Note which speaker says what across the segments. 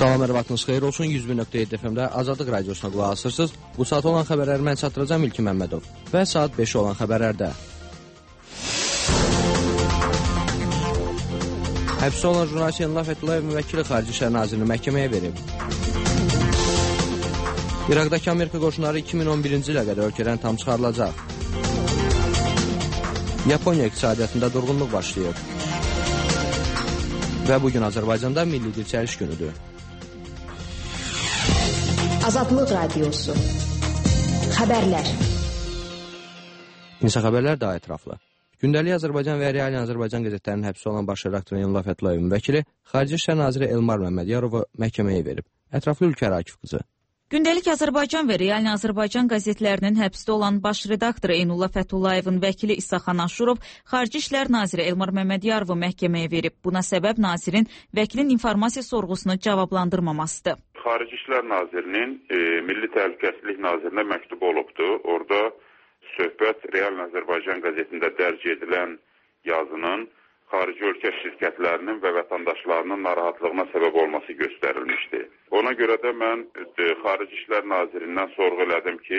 Speaker 1: Salam, hər vaxtınız xeyir olsun. 101.7 FM-də Azadlıq Radiosuna qulaq asırsınız. Bu saat olan xəbərləri mən çatdıracağım İlkin Məmmədov. Və saat 5 olan xəbərlərdə. Həbsdə olan jurnalist Elnur Fəthullayev müvəkkili Xarici İşlər Nazirini məhkəməyə verib. İraqdakı Amerika qoşunları 2011-ci ilə qədər ölkədən tam çıxarılacaq. Yaponiya iqtisadiyyatında durğunluq başlayıb. Və bugün Azərbaycanda milli dirçəliş günüdür.
Speaker 2: Azadlıq Radiosu. Xəbərlər.
Speaker 1: İnsan xəbərlər daha ətraflı. Gündəlik Azərbaycan və Real Azərbaycan qəzetlərinin həbsdə olan baş redaktoru Elnur Fəthullayev vəkili Xarici İşlər naziri Elmar Məmmədiyarovu məhkəməyə verib. Ətraflı Ülkər Akif qızı.
Speaker 3: Gündəlik Azərbaycan və Real Azərbaycan qəzetlərinin həbsdə olan baş redaktoru Elnur Fətullayevin vəkili İsaxan Aşurov Xarici İşlər naziri Elmar Məmmədiyarovu məhkəməyə verib. Buna səbəb nazirin vəkilin informasiya sorğusunu cavablandırmamasıdır.
Speaker 4: Xarici İşlər Nazirinin Milli Təhlükəsizlik Nazirinə məktubu olubdu. Orada söhbət Real Azərbaycan qəzetində dərc edilən yazının xarici ölkə şirkətlərinin və vətəndaşlarının narahatlığına səbəb olması göstərilmişdi. Ona görə də mən Xarici İşlər Nazirindən sorğu elədim ki,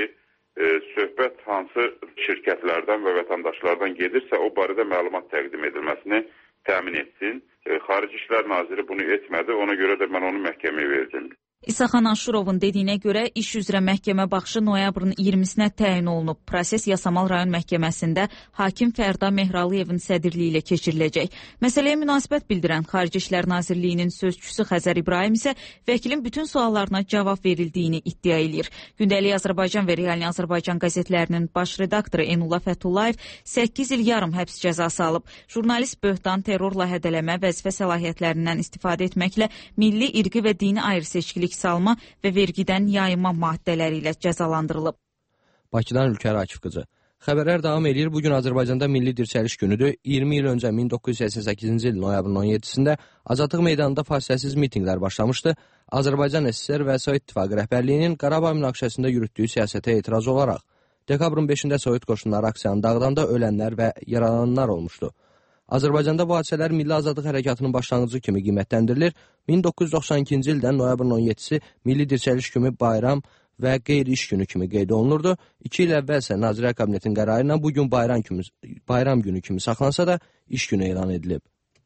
Speaker 4: söhbət hansı şirkətlərdən və vətəndaşlardan gedirsə, o barədə məlumat təqdim edilməsini təmin etsin. Xarici İşlər Naziri bunu etmədi, ona görə də mən onu məhkəməyə verdim.
Speaker 3: İsaxan Aşurovun dediyinə görə iş üzrə məhkəmə baxışı noyabrın 20-sinə təyin olunub. Proses Yasamal rayon məhkəməsində hakim Fərda Mehralıyevin sədrliyi ilə keçiriləcək. Məsələyə münasibət bildirən Xarici İşlər Nazirliyinin sözçüsü Xəzər İbrahim isə vəkilin bütün suallarına cavab verildiyini iddia edir. Gündəlik Azərbaycan və Real Azərbaycan qəzetlərinin baş redaktoru Elnur Fəthullayev 8 il yarım həbs cəzası alıb. Jurnalist böhtan, terrorla hədələmə, vəzifə səlahiyyətlərindən istifadə etməklə milli, irqi və dini ayrıseçkilik salma və vergidən yayınma maddələri ilə cəzalandırılıb.
Speaker 1: Bakıdan Ülkər Akif qızı. Xəbərlər davam edir. Bugün Azərbaycanda milli dirçəliş günüdür. 20 il öncə 1988-ci il noyabrın 17-sində Azadlıq meydanında fasiləsiz mitinqlər başlamışdı. Azərbaycan SSR və Sovet İttifaqı rəhbərliyinin Qarabağ münaqişəsində yürütdüyü siyasətə etiraz olaraq dekabrın 5-də Sovet qoşunları aksiyanı dağıdanda ölənlər və yaralananlar olmuşdu. Azərbaycanda bu hadisələr Milli Azadlıq Hərəkatının başlanğıcı kimi qiymətləndirilir. 1992-ci ildən noyabrın 17-si Milli Dirçəliş günü bayram və qeyri-iş günü kimi qeyd olunurdu. 2 il əvvəl isə Nazirlər Kabinetinin qərarı ilə bugün bayram günü kimi saxlansa da iş günü elan edilib.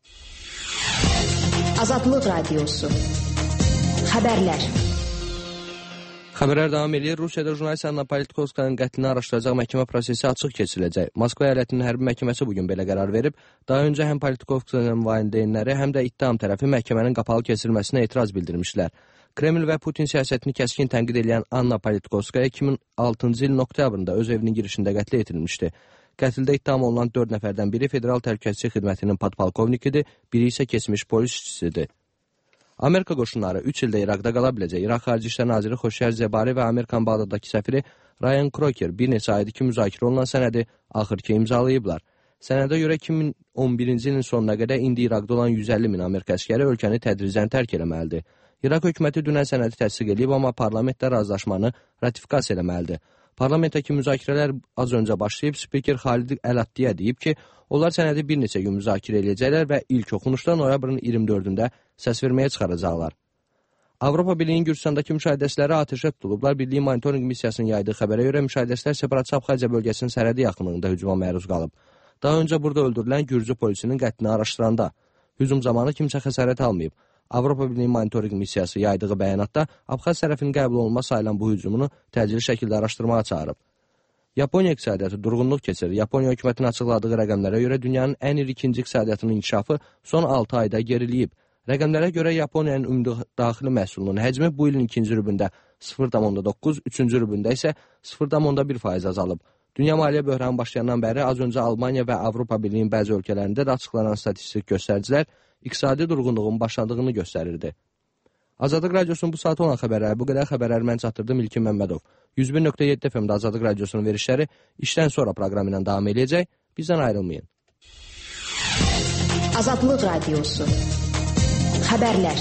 Speaker 2: Azadlıq Radiosu. Xəbərlər.
Speaker 1: Xəbərlər davam edir. Rusiyada jurnalist Anna Politkovskanın qətlini araşdıracaq məhkəmə prosesi açıq keçiriləcək. Moskva əyalətinin hərbi məhkəməsi bugün belə qərar verib. Daha öncə həm Politkovskanın valideynləri, həm də ittiham tərəfi məhkəmənin qapalı keçirilməsinə etiraz bildirmişlər. Kreml və Putin siyasətini kəskin tənqid edən Anna Politkovskaya 2006-cı ilin oktyabrında öz evinin girişində qətlə yetirilmişdi. Qətldə ittiham olunan 4 nəfərdən biri Federal Təhlükəsizlik Xidmətinin podpolkovnikidir, biri isə keçmiş polis işçisidir. Amerika qoşunları 3 ildə İraqda qala biləcək. İraq Xarici İşlər naziri Xoşyar Zebari və Amerikan Bağdaddakı səfiri Ryan Crocker bir neçə aydır ki, müzakirə olunan sənədi axırki imzalayıblar. Sənədə görə 2011-ci ilin sonuna qədər indi İraqda olan 150 min Amerika əskəri ölkəni tədricən tərk eləməlidir. İraq hökuməti dünən sənədi təsdiq edib, amma parlamentdə razılaşmanı ratifikasiya eləməlidir. Parlamentdəki müzakirələr az öncə başlayıb, spiker Xalid Əlatdiyə deyib ki, onlar sənədi bir neçə gün müzakirə edəcəklər və ilk oxunuşda noyabrın 24-də səs verməyə çıxaracaqlar. Avropa Birliyinin Gürcüstandakı müşahidəçiləri atəşə tutulublar. Birliyin monitorinq missiyasının yaydığı xəbərə görə müşahidəçilər separatçı Abxaziya bölgəsinin sərhədi yaxınlığında hücuma məruz qalıb. Daha öncə burada öldürülən Gürcü polisinin qətlini araşdıranda hücum zamanı kimsə xəsarət almayıb. Avropa Birliyi monitorinq missiyası yaydığı bəyanatda Abxaz tərəfinin qəbul olunma sayılan bu hücumunu təcili şəkildə araşdırmağa çağırıb. Yaponiya iqtisadiyyatı durğunluq keçirir. Yaponiya hökumətinin açıqladığı rəqəmlərə görə dünyanın ən iri ikinci iqtisadiyyatının inkişafı son 6 ayda geriləyib. Rəqəmlərə görə Yaponiyanın ümumi daxili məhsulunun həcmi bu ilin ikinci rübündə 0,9, üçüncü rübündə isə 0,1% azalıb. Dünya maliyyə böhranı başlayandan bəri az öncə Almaniya və Avropa Birliyinin bəzi ölkələrində də açıqlanan statistik göstəricilər iqtisadi durğunluğun başladığını göstərirdi. Azadlıq Radiosunun bu saat olan xəbərləri bu qədər. Xəbərləri mən çatdırdım İlkin Məmmədov. 101.7 FM-də Azadlıq Radiosunun verişləri işdən sonra proqramı ilə davam edəcək. Bizdən ayrılmayın.
Speaker 2: Azadlıq Radiosu. Xəbərlər.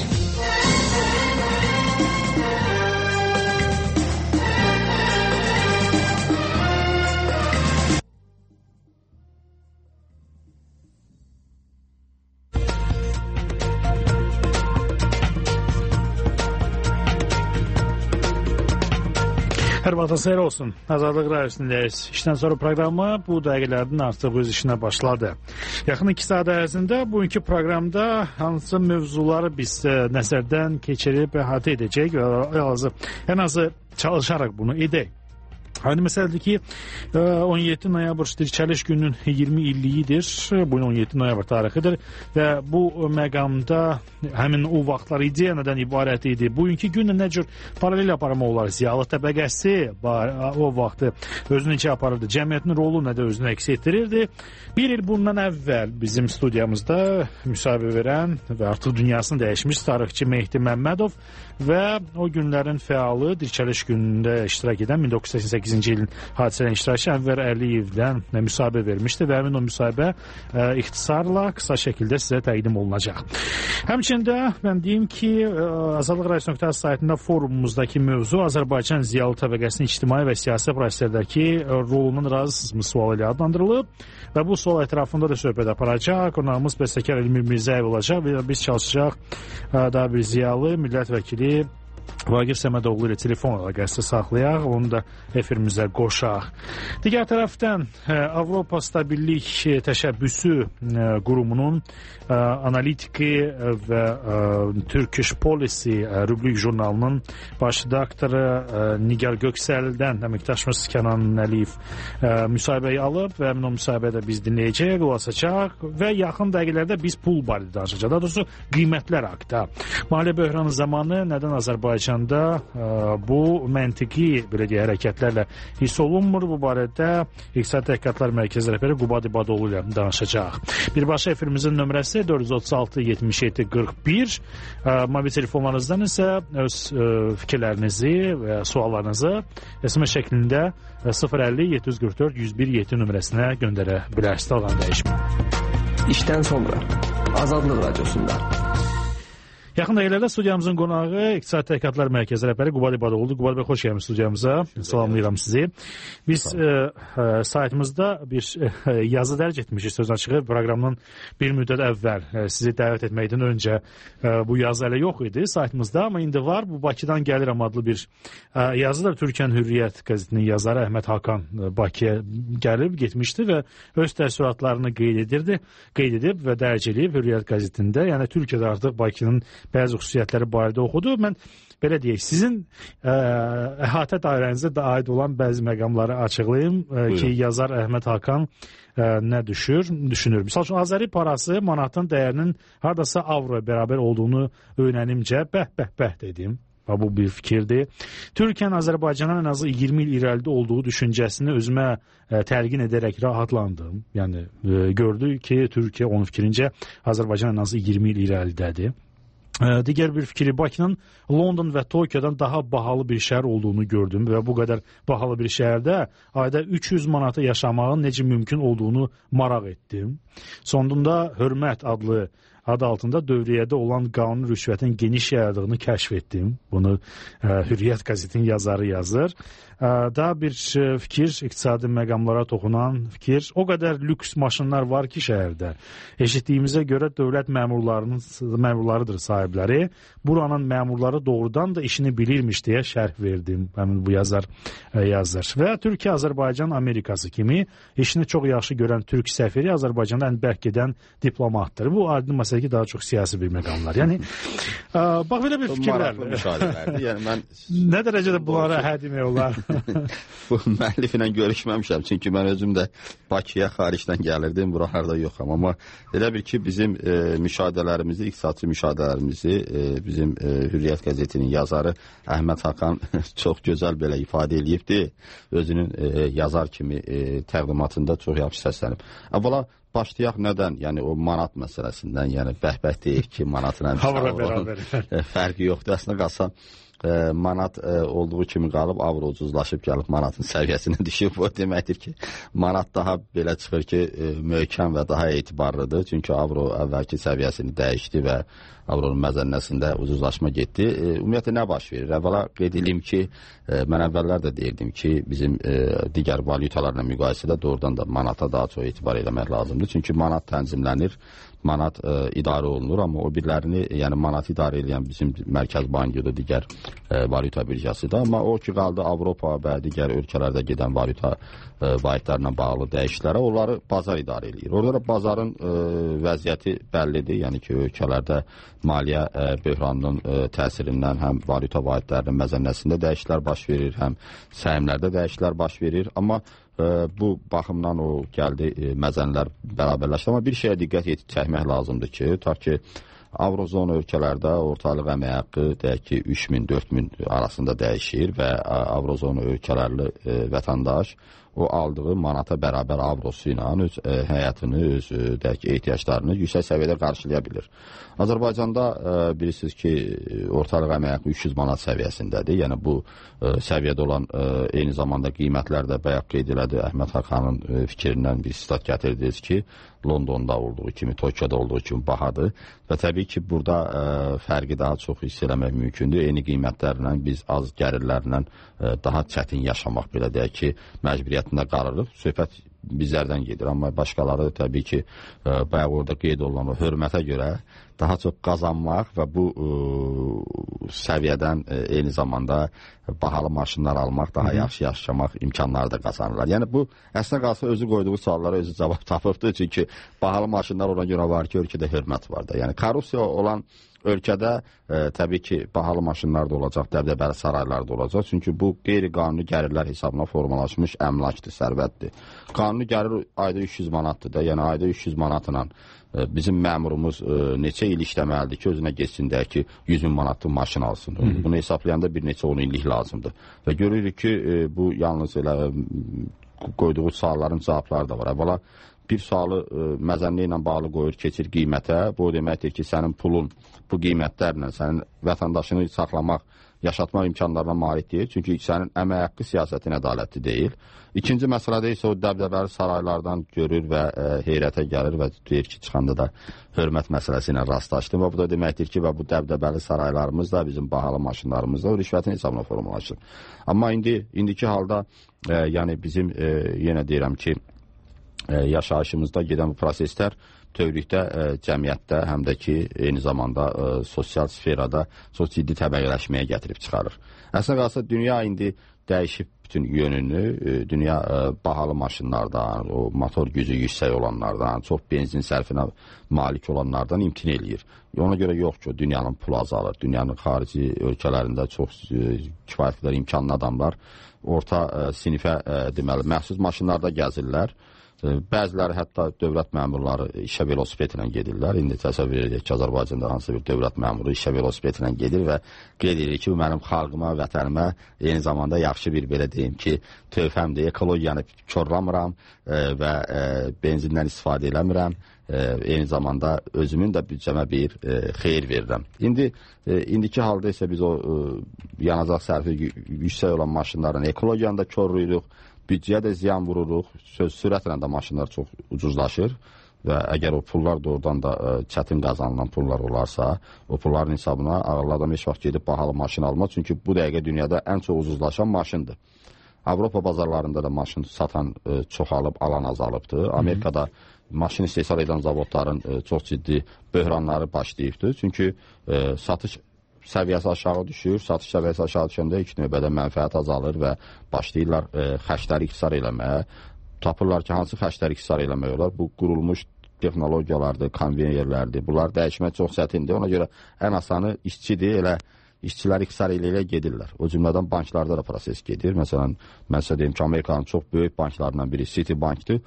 Speaker 5: Hər vaxtınız xeyir olsun. Azadlıq Radiyosundayız. İşdən sonra proqramı bu dəqiqələrdən artıq öz işinə başladı. Yaxın 2 saat ərzində bugünkü proqramda hansı mövzuları biz nəzərdən keçirib əhatə edəcək və ən azı çalışaraq bunu edək. Aynı məsələdir ki, 17 noyabr dirçəliş gününün 20 illiyidir. Bugün 17 noyabr tarixidir və bu məqamda həmin o vaxtlar ideya nədən ibarət idi? Bugünkü günlə nə cür paralel aparma olar? Ziyalı təbəqəsi o vaxtı özünü necə aparırdı? Cəmiyyətin rolu nədə özünü əks etdirirdi? Bir il bundan əvvəl bizim studiyamızda müsahibə verən və artıq dünyasını dəyişmiş tarixçi Mehdi Məmmədov və o günlərin fəalı dirçəliş günündə iştirak edən 1988-ci ilin hadisələrin iştirakçı Ənvər Əliyevdən müsahibə vermişdi və həmin o müsahibə ixtisarla qısa şəkildə sizə təqdim olunacaq. Həmçində mən deyim ki, Azadlıq Radiosu.az saytında forumumuzdakı mövzu Azərbaycan ziyalı təbəqəsinin ictimai və siyasi proseslərdəki rolunun razısınızmı sualı ilə adlandırılıb və bu sual ətrafında da söhbət aparacaq. Qonağımız bəstəkar Elmir Mirzəyev olacaq və biz çalışacaq daha bir ziyalı millət vəkili Vagir Səmədoğlu ilə telefon əlaqəsi saxlayaq, onu da efirimizə qoşaq. Digər tərəfdən Avropa Stabillik Təşəbbüsü qurumunun analitiki və Turkish Policy Rubrik jurnalının baş redaktoru Nigar Göksəldən əməkdaşımız Kənan Əliyev müsahibəyi alıb və həmin o müsahibədə biz dinləyəcəyik, ulaşacaq və yaxın dəqiqələrdə biz pul barədə danışacaq. Daha doğrusu qiymətlər haqqında. Maliyyə böhranı zamanı nədən Azərbaycanda bu məntiqi belə deyək hərəkətlərlə hiss olunmur? Bu barədə İqtisadi Təhqiqatlar Mərkəzi rəhbəri Qubad İbadoğlu ilə danışacaq. Birbaşa efirimizin nömrəsi 436 77 41. Mobil telefonlarınızdan isə öz fikirlərinizi və suallarınızı SMS şəklində 050 744 101 7 nömrəsinə göndərə bilərsiniz. Dalğan dəyişmə.
Speaker 6: İşdən sonra Azadlıq Radiosunda.
Speaker 5: Yaxın dəqiqələrdə studiyamızın qonağı İqtisadi Təhqiqatlar Mərkəzi rəhbəri Qubad İbadoğludur. Qubad bəy, xoş gəlmisiniz studiyamıza. Salamlayıram sizi. Biz saytımızda bir yazı dərc etmişik söz açığı. Proqramdan bir müddət əvvəl sizi dəvət etməkdən öncə bu yazı hələ yox idi saytımızda, amma indi var. Bu Bakıdan gəlirəm adlı bir yazıdır. Türkiyən Hürriyyət qəzetinin yazarı Əhməd Hakan Bakıya gəlib, getmişdi və öz təəssüratlarını qeyd edib və dərc edib Hürriyyət qəzetində. Yəni Türkiyədə artıq Bakının bəzi xüsusiyyətləri barədə oxudu. Mən belə deyək, sizin əhatə dairənizə də aid olan bəzi məqamları açıqlayım ki, yazar Əhməd Hakan nə düşünür. Misal üçün, Azəri parası manatın dəyərinin haradasa avroya bərabər olduğunu öyrənimcə bəh dedim. Bu bir fikirdir. Türkiyənin Azərbaycanın ən azı 20 il irəlidə olduğu düşüncəsini özümə təlqin edərək rahatlandım. Yəni, gördük ki, Türkiyə onun fikrincə Azərbaycan ən azı 20 il irəlidədir. Digər bir fikri, Bakının London və Tokyodan daha bahalı bir şəhər olduğunu gördüm və bu qədər bahalı bir şəhərdə ayda 300 manata yaşamağın necə mümkün olduğunu maraq etdim. Sonunda Hörmət adlı adı altında dövriyyədə olan qanun rüşvətin geniş yayıldığını kəşf etdim. Bunu Hürriyyət qəzetinin yazarı yazır. Daha bir fikir, iqtisadi məqamlara toxunan fikir. O qədər lüks maşınlar var ki şəhərdə. Eşitdiyimizə görə dövlət məmurlarıdır sahibləri. Buranın məmurları doğrudan da işini bilirmiş deyə şərh verdim. Həmin bu yazar yazır. Və Türkiyə-Azərbaycan Amerikası kimi işini çox yaxşı görən Türk səfiri Azərbaycanda ən bərk gedən diplomatdır. Bu aydın məsələ ki, daha çox siyasi bir məqamlar. Yəni, bax, belə bir fikirlər.
Speaker 7: Yəni, mən...
Speaker 5: Nə dərəcədə bunlara hədimək olar?
Speaker 7: Bu müəllif ilə görüşməmişəm, çünki mən özüm də Bakıya xaricdən gəlirdim, buralarda yoxam. Amma elə bir ki, bizim müşahidələrimizi, iqtisadçı müşahidələrimizi bizim Hürriyyət qəzetinin yazarı Əhməd Hakan çox gözəl belə ifadə edibdir. Özünün yazar kimi təqdimatında çox yaxşı səslənib. Əvvəla başlayaq nədən? Yəni o manat məsələsindən, yəni bəhbəh deyək ki, manatla fərqi yoxdur. Əslində qalsa manat olduğu kimi qalıb, avro ucuzlaşıb gəlib manatın səviyyəsinə düşüb. O deməkdir ki, manat daha belə çıxır ki, möhkəm və daha etibarlıdır. Çünki avro əvvəlki səviyyəsini dəyişdi və avronun məzənnəsində ucuzlaşma getdi. Ümumiyyətlə nə baş verir? Əvvəla qeyd edeyim ki, mən əvvəllər də deyirdim ki, bizim digər valyutalarla müqayisədə doğrudan da manata daha çox etibar eləmək lazımdır. Çünki manat tənzimlənir, manat idarə olunur, amma o birlərini, yəni manat idarə edən bizim Mərkəz Bankıdır, digər valyuta birjasıdır. Amma o ki qaldı Avropa və digər ölkələrdə gedən valyuta vahidlərlə bağlı dəyişiklərə, onları bazar idarə edir. Orada bazarın vəziyyəti bəllidir. Yəni ki, ölkələrdə maliyyə böhranının təsirindən həm valyuta vahidlərinin məzənnəsində dəyişiklər baş verir, həm səhmlərdə dəyişiklər baş verir. Amma bu baxımdan o gəldi məzənlər bərabərləşdi. Amma bir şeyə diqqət çəkmək lazımdır ki, tutaq ki, Avrozon ölkələrdə ortalıq əmək haqqı deyək ki 3000-4000 arasında dəyişir və Avrozon ölkələrli vətəndaş o aldığı manata bərabər avrosu ilə öz həyatını, öz deyək ki, ehtiyaclarını yüksək səviyyədə qarşılaya bilir. Azərbaycanda bilirsiniz ki, ortalıq əmək haqqı 300 manat səviyyəsindədir. Yəni bu səviyyədə olan eyni zamanda qiymətlər də bayaq qeyd elədi Əhməd Xanın fikrindən bir istat gətirdiniz ki, Londonda olduğu kimi, Tokyoda olduğu kimi bahadır və təbii ki, burada fərqi daha çox hiss eləmək mümkündür. Eyni qiymətlərlə biz az gəlirlərlə daha çətin yaşamaq, belə deyək ki, məcburiyyətində qalırıq. Söhbət bizlərdən gedir, amma başqaları təbii ki, bayaq orada qeyd olunan o hörmətə görə daha çox qazanmaq və bu səviyyədən eyni zamanda bahalı maşınlar almaq, daha yaxşı yaşamaq imkanları da qazanırlar. Yəni bu, əslində qalsa özü qoyduğu suallara özü cavab tapıbdır. Çünki bahalı maşınlar ona görə var ki, ölkədə hörmət var da. Yəni korrupsiya olan ölkədə təbii ki, bahalı maşınlar da olacaq, dəbdəbəli saraylar da olacaq. Çünki bu qeyri-qanuni gəlirlər hesabına formalaşmış əmlakdır, sərvətdir. Qanuni gəlir ayda 300 manatdır da. Yəni ayda 300 manatla bizim məmurumuz neçə il işləməlidir ki, özünə geçsin deyək ki, 100 manatlı maşın alsın. Bunu hesablayanda bir neçə 10 illik lazımdır. Və görürük ki, bu yalnız elə qoyduğu sualların cavabları da var. Əvvəla bir sualı məzənli ilə bağlı qoyur, keçir qiymətə. Bu deməkdir ki, sənin pulun bu qiymətlərlə sənin vətəndaşını saxlamaq, yaşatmaq imkanlarına malik deyil. Çünki sənin əmək haqqı siyasətin ədalətli deyil. İkinci məsələdə isə o dəbdəbəli saraylardan görür və heyrətə gəlir və deyir ki, çıxanda da hörmət məsələsi ilə rastlaşdım. Və bu da deməkdir ki, və bu dəbdəbəli saraylarımız da, bizim bahalı maşınlarımız da o rüşvətin hesabına formalaşır. Amma indiki halda, yəni bizim yenə deyirəm ki, yaşayışımızda gedən bu proseslər bütövlükdə cəmiyyətdə, həm də ki, eyni zamanda sosial sferada çox ciddi təbəqələşməyə gətirib çıxarır. Əslində qalsa, dünya indi dəyişib bütün yönünü, dünya bahalı maşınlardan, o motor gücü yüksək olanlardan, çox benzin sərfinə malik olanlardan imtina eləyir. Ona görə yox ki, dünyanın pulu azalır. Dünyanın xarici ölkələrində çox kifayət qədər imkanlı adamlar orta sinifə, deməli, məxsus maşınlarda gəzirlər. Bəziləri hətta dövlət məmurları işə velosiped ilə gedirlər. İndi təsəvvür edək ki, Azərbaycanda hansı bir dövlət məmuru işə velosiped ilə gedir və qeyd edir ki, bu mənim xalqıma, vətənimə eyni zamanda yaxşı bir, belə deyim ki, tövhəmdir. Ekologiyanı korlamıram və benzindən istifadə eləmirəm. Eyni zamanda özümün də büdcəmə bir xeyir verirəm. İndiki halda isə biz o yanacaq sərfi yüksək olan maşınların ekologiyanı da korlayırıq, büdcəyə də ziyan vururuq, sürətlə də maşınlar çox ucuzlaşır və əgər o pullar doğrudan da çətin qazanılan pullar olarsa, o pulların hesabına ağırlı adam heç vaxt gedib bahalı maşın almaz. Çünki bu dəqiqə dünyada ən çox ucuzlaşan maşındır. Avropa bazarlarında da maşın satan çoxalıb, alan azalıbdır. Amerikada maşın istehsal edən zavodların çox ciddi böhranları başlayıbdır. Çünki satış səviyyəsi aşağı düşür, satış səviyyəsi aşağı düşəndə ilk növbədə mənfəət azalır və başlayırlar xərcləri iqtisar eləməyə. Tapırlar ki, hansı xərcləri iqtisar eləmək olar? Bu qurulmuş texnologiyalardır, konveyerlərdir. Bunlar dəyişmək çox çətindir. Ona görə ən asanı işçidir, elə işçilər iqtisar elə gedirlər. O cümlədən banklarda da proses gedir. Məsələn, mən sizə deyim ki, Amerikanın çox böyük banklarından biri Citibankdır.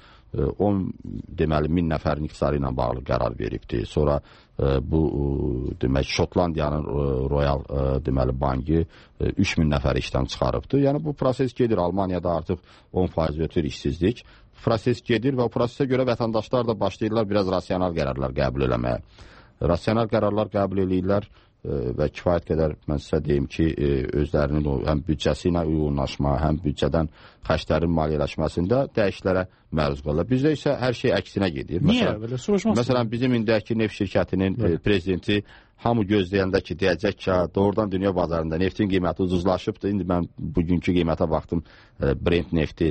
Speaker 7: 10.000 nəfərin iqtisarı ilə bağlı qərar veribdir. Sonra bu demək Şotlandiyanın Royal deməli bankı 3000 nəfər işdən çıxarıbdır. Yəni bu proses gedir. Almaniyada artıq 10% ötür işsizlik. Proses gedir və o prosesə görə vətəndaşlar da başlayırlar biraz rasional qərarlar qəbul eləməyə. Rasional qərarlar qəbul eləyirlər və kifayət qədər mən sizə deyim ki, özlərinin həm büdcəsi ilə uyğunlaşma, həm büdcədən xərclərin maliyyələşməsində dəyişiklərə məruz qalırlar. Bizdə isə hər şey əksinə gedir.
Speaker 5: Niyə? Belə soruşmaq.
Speaker 7: Məsələn, bizim indiki neft şirkətinin prezidenti hamı gözləyəndə ki, deyəcək ki, doğrudan dünya bazarında neftin qiyməti ucuzlaşıbdır. İndi mən bugünkü qiymətə baxdım, Brent nefti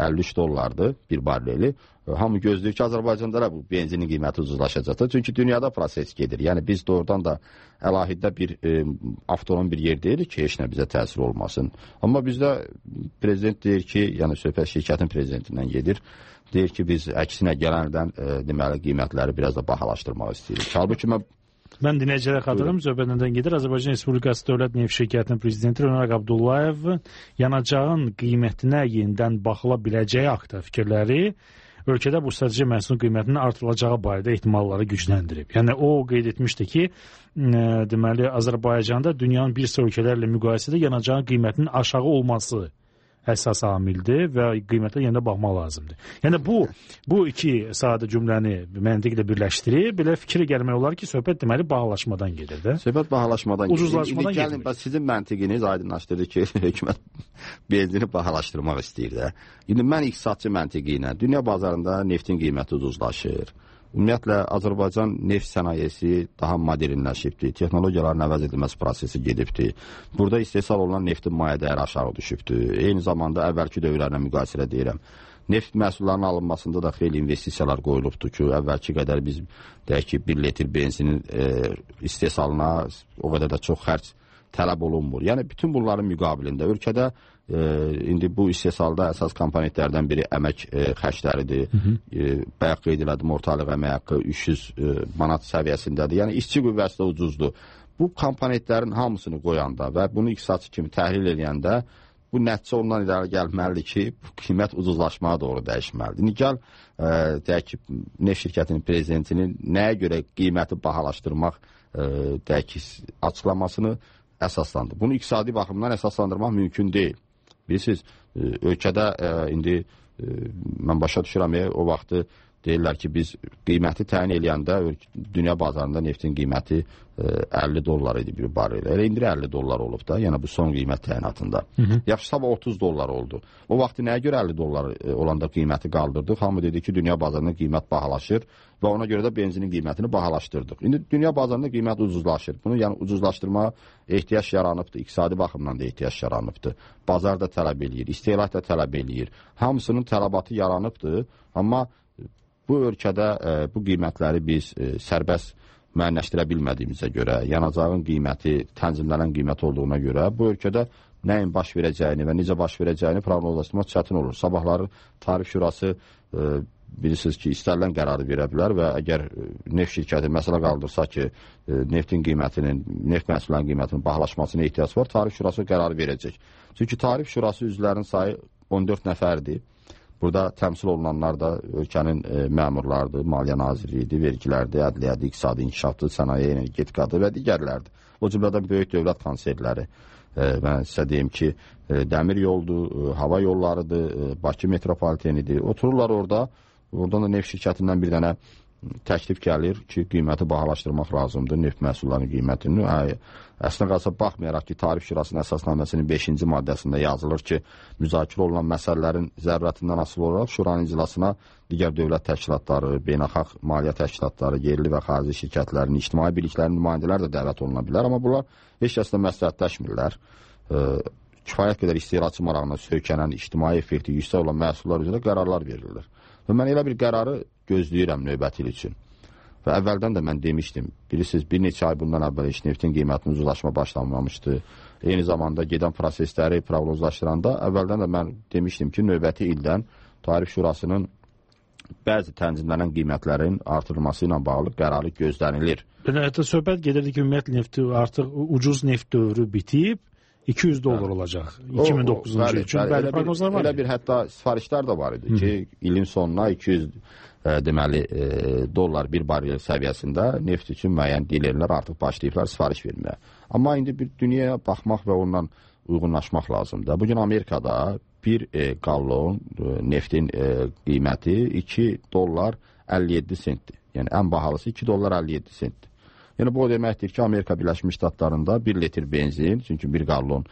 Speaker 7: $53 bir barreli. Hamı gözləyir ki, Azərbaycanda da bu benzinin qiyməti ucuzlaşacaqdır. Çünki dünyada proses gedir. Yəni biz doğrudan da əlahidə bir avtonom bir yer deyirik ki, heç nə bizə təsir olmasın. Amma bizdə prezident deyir ki, yəni söhbət şirkətin prezidentindən gedir. Deyir ki, biz əksinə gələnlərdən deməli qiymətləri biraz da bahalaşdırmaq istəyirik. Halbuki
Speaker 5: mən dinləyicilərə xatırlayım, söhbətindən gedir. Azərbaycan Respublikası Dövlət Neft Şirkətinin prezidenti Rönaq Abdullayev yanacağın qiymətinə yenidən baxıla biləcəyi haqda fikirləri ölkədə bu strateji məhsulun qiymətinin artırılacağı barədə ehtimalları gücləndirib. Yəni o qeyd etmişdi ki, deməli Azərbaycanda dünyanın bir sıra ölkələrlə müqayisədə yanacağın qiymətinin aşağı olması əsas amildir və qiymətə yenə baxmaq lazımdır. Yəni bu iki sadə cümləni məntiqlə birləşdirib belə fikir gəlmək olar ki, söhbət deməli bahalaşmadan gedir də.
Speaker 7: Söhbət bahalaşmadan gedir.
Speaker 5: Ucuzlaşmadan gedir.
Speaker 7: Sizin məntiqiniz aydınlaşdırdı ki, hökumət benzini bahalaşdırmaq istəyir də. İndi mən iqtisadçı məntiqi ilə dünya bazarında neftin qiyməti ucuzlaşır. Ümumiyyətlə, Azərbaycan neft sənayesi daha modernləşibdir, texnologiyaların əvəz edilməsi prosesi gedibdir. Burada istehsal olunan neftin maya dəyəri aşağı düşübdür. Eyni zamanda əvvəlki dövrlərlə müqayisələ deyirəm. Neft məhsullarının alınmasında da xeyli investisiyalar qoyulubdur ki, əvvəlki qədər biz deyək ki, 1 litr benzinin istehsalına o qədər də çox xərc tələb olunmur. Yəni, bütün bunların müqabilində ölkədə indi bu istehsalda əsas komponentlərdən biri əmək xərcləridir. Bayaq qeyd elədim, ortalıq əmək haqqı 300 manat səviyyəsindədir. Yəni, işçi qüvvəsi də ucuzdur. Bu komponentlərin hamısını qoyanda və bunu iqtisadçı kimi təhlil edəndə bu nəticə ondan irəli gəlməlidir ki, bu qiymət ucuzlaşmaya doğru dəyişməlidir. İndi gəl, deyək ki, neft şirkətinin prezidentinin nəyə görə qiyməti bahalaşdırmaq deyək ki, açıqlamasını əsaslandır. Bunu iqtisadi baxımdan əsaslandırmaq mümkün deyil. Bilirsiniz, ölkədə indi mən başa düşürəm, o vaxtı deyirlər ki, biz qiyməti təyin eləyəndə dünya bazarında neftin qiyməti $50 idi bir barrel. Elə indi $50 olub da, yəni bu son qiymət təyinatında. Yaxşı, sabah $30 oldu. O vaxtı nəyə görə $50 olanda qiyməti qaldırdıq? Hamı dedi ki, dünya bazarında qiymət bahalaşır və ona görə də benzinin qiymətini bahalaşdırdıq. İndi dünya bazarında qiymət ucuzlaşır. Bunu yəni ucuzlaşdırmağa ehtiyac yaranıbdır. İqtisadi baxımdan da ehtiyac yaranıbdır. Bazar da tələb eləyir, istehlak da tələb eləyir. Hamısının tələbatı yaranıbdır, amma bu ölkədə bu qiymətləri biz sərbəst müəyyənləşdirə bilmədiyimizə görə, yanacağın qiyməti tənzimlənən qiymət olduğuna görə bu ölkədə nəyin baş verəcəyini və necə baş verəcəyini proqnozlaşdırmaq çətin olur. Sabahları Tarif Şurası bilirsiniz ki, istənilən qərarı verə bilər və əgər neft şirkəti məsələ qaldırsa ki, neftin qiymətinin, neft məhsullarının qiymətinin bahalaşmasına ehtiyac var, Tarif Şurası qərarı verəcək. Çünki Tarif Şurası üzvlərinin sayı 14 nəfərdir. Burada təmsil olunanlar da ölkənin məmurlarıdır, Maliyyə Nazirliyidir, vergilərdir, ədliyyədir, iqtisadi inkişafdır, sənaye, energetikadır və digərlərdir. O cümlədən böyük dövlət konserləri. Mən sizə deyim ki, dəmir yoldur, hava yollarıdır, Bakı metropolitenidir. Otururlar orada, oradan da neft şirkətindən bir dənə təklif gəlir ki, qiyməti bahalaşdırmaq lazımdır, neft məhsullarının qiymətini. Əslində qalsa, baxmayaraq ki, Tarif Şurasının əsasnaməsinin 5-ci maddəsində yazılır ki, müzakirə olunan məsələlərin zərurətindən asılı olaraq Şuranın iclasına digər dövlət təşkilatları, beynəlxalq maliyyə təşkilatları, yerli və xarici şirkətlərin, ictimai birliklərin nümayəndələri də dəvət oluna bilər. Amma bunlar heç kəslə məsləhətləşmirlər. Kifayət qədər istehlakçı marağına söykənən, ictimai effekti yüksək olan məhsullar üzrə qərarlar verirlər. Və mən elə bir qərarı gözləyirəm növbəti il üçün. Və əvvəldən də mən demişdim, bilirsiniz, bir neçə ay bundan əvvəl neftin qiymətinin ucuzlaşma başlanmamışdı. Eyni zamanda gedən prosesləri proqnozlaşdıranda əvvəldən də mən demişdim ki, növbəti ildən Tarif Şurasının bəzi tənzimlənən qiymətlərin artırılması ilə bağlı qərarı gözlənilir.
Speaker 5: Hətta söhbət gedirdi ki, ümumiyyətlə nefti artıq ucuz neft dövrü bitib, $200 olacaq 2009-cu il üçün. Bəli, proqnozlar var.
Speaker 7: Elə bir hətta sifarişlər də var idi ki, ilin sonuna 200 deməli dollar bir barrel səviyyəsində neft üçün müəyyən dilerlər artıq başlayıblar sifariş verməyə. Amma indi bir dünyaya baxmaq və ondan uyğunlaşmaq lazımdır. Bugün Amerikada bir qallon neftin qiyməti $2.57 sentdir. Yəni ən bahalısı $2.57 sentdir. Yəni bu o deməkdir ki, Amerika Birləşmiş Ştatlarında 1 litr benzin, çünki bir qallon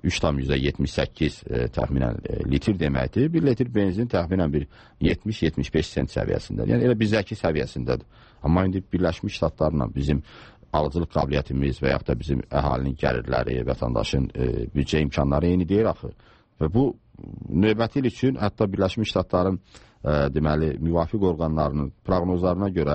Speaker 7: 3,78 təxminən litr deməkdir. 1 litr benzin təxminən bir 70-75 sent səviyyəsindədir. Yəni elə bizdəki səviyyəsindədir. Amma indi Birləşmiş Ştatlarla bizim alıcılıq qabiliyyətimiz və yaxud da bizim əhalinin gəlirləri, vətəndaşın büdcə imkanları eyni deyil axı. Və bu növbəti il üçün hətta Birləşmiş Ştatların deməli müvafiq orqanlarının proqnozlarına görə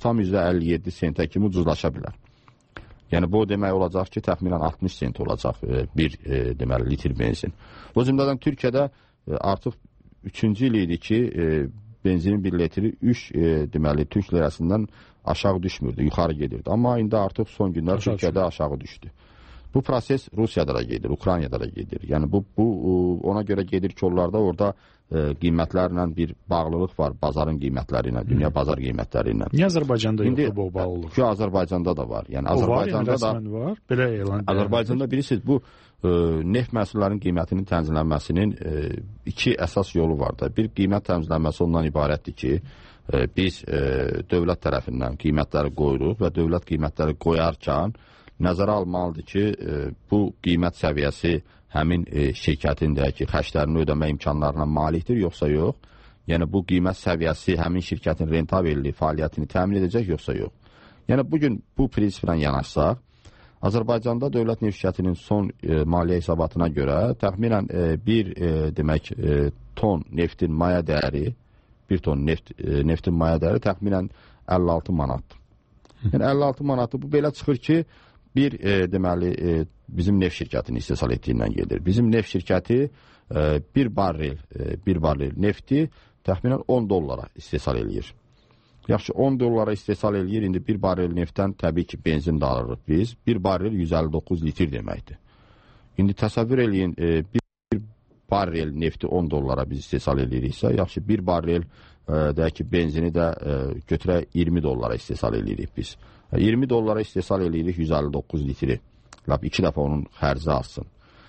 Speaker 7: 2,57 sentə kimi ucuzlaşa bilər. Yəni bu demək olacaq ki, təxminən 60 sent olacaq bir deməli litr benzin. O cümlədən Türkiyədə artıq 3-cü il idi ki, benzinin bir litri 3 deməli Türk lirəsindən aşağı düşmürdü, yuxarı gedirdi. Amma indi artıq son günlər Türkiyədə aşağı düşdü. Bu proses Rusiyada da gedir, Ukraynada da gedir. Yəni bu ona görə gedir ki, orada qiymətlərlə bir bağlılıq var, bazarın qiymətləri ilə, dünya bazar qiymətləri ilə.
Speaker 5: Niyə Azərbaycanda yoxdur bu bağlılıq?
Speaker 7: Ki, Azərbaycanda da var. Yəni Azərbaycanda da
Speaker 5: var. Belə elan.
Speaker 7: Azərbaycanda bilirsiniz, bu neft məhsullarının qiymətinin tənzimlənməsinin iki əsas yolu var da. Bir, qiymət tənzimlənməsi ondan ibarətdir ki, biz dövlət tərəfindən qiymətləri qoyuruq və dövlət qiymətləri qoyarkən nəzərə almalıdır ki, bu qiymət səviyyəsi həmin şirkətin də ki, xərclərini ödəmə imkanlarına malikdir, yoxsa yox. Yəni bu qiymət səviyyəsi həmin şirkətin rentabelliyi fəaliyyətini təmin edəcək, yoxsa yox. Yəni bugün bu prinsiplə yanaşsaq, Azərbaycanda dövlət neft şirkətinin son maliyyə hesabatına görə təxminən bir demək ton neftin maya dəyəri, bir ton neftin maya dəyəri təxminən 56 manatdır. Yəni 56 manatı bu belə çıxır ki, bir deməli bizim neft şirkətinin istehsal etdiyindən gedir. Bizim neft şirkəti bir barrel nefti təxminən 10 dollara istehsal eləyir. Yaxşı, 10 dollara istehsal eləyir. İndi bir barrel neftdən təbii ki, benzin də alırıq biz. Bir barrel 159 litr deməkdir. İndi təsəvvür eləyin, bir barrel nefti 10 dollara biz istehsal eləyiriksə, yaxşı, bir barrel deyək ki, benzini də götürək 20 dollara istehsal eləyirik biz. 20 dollara istehsal eləyirik 159 litri. Lap 2 dəfə onun xərci azsın.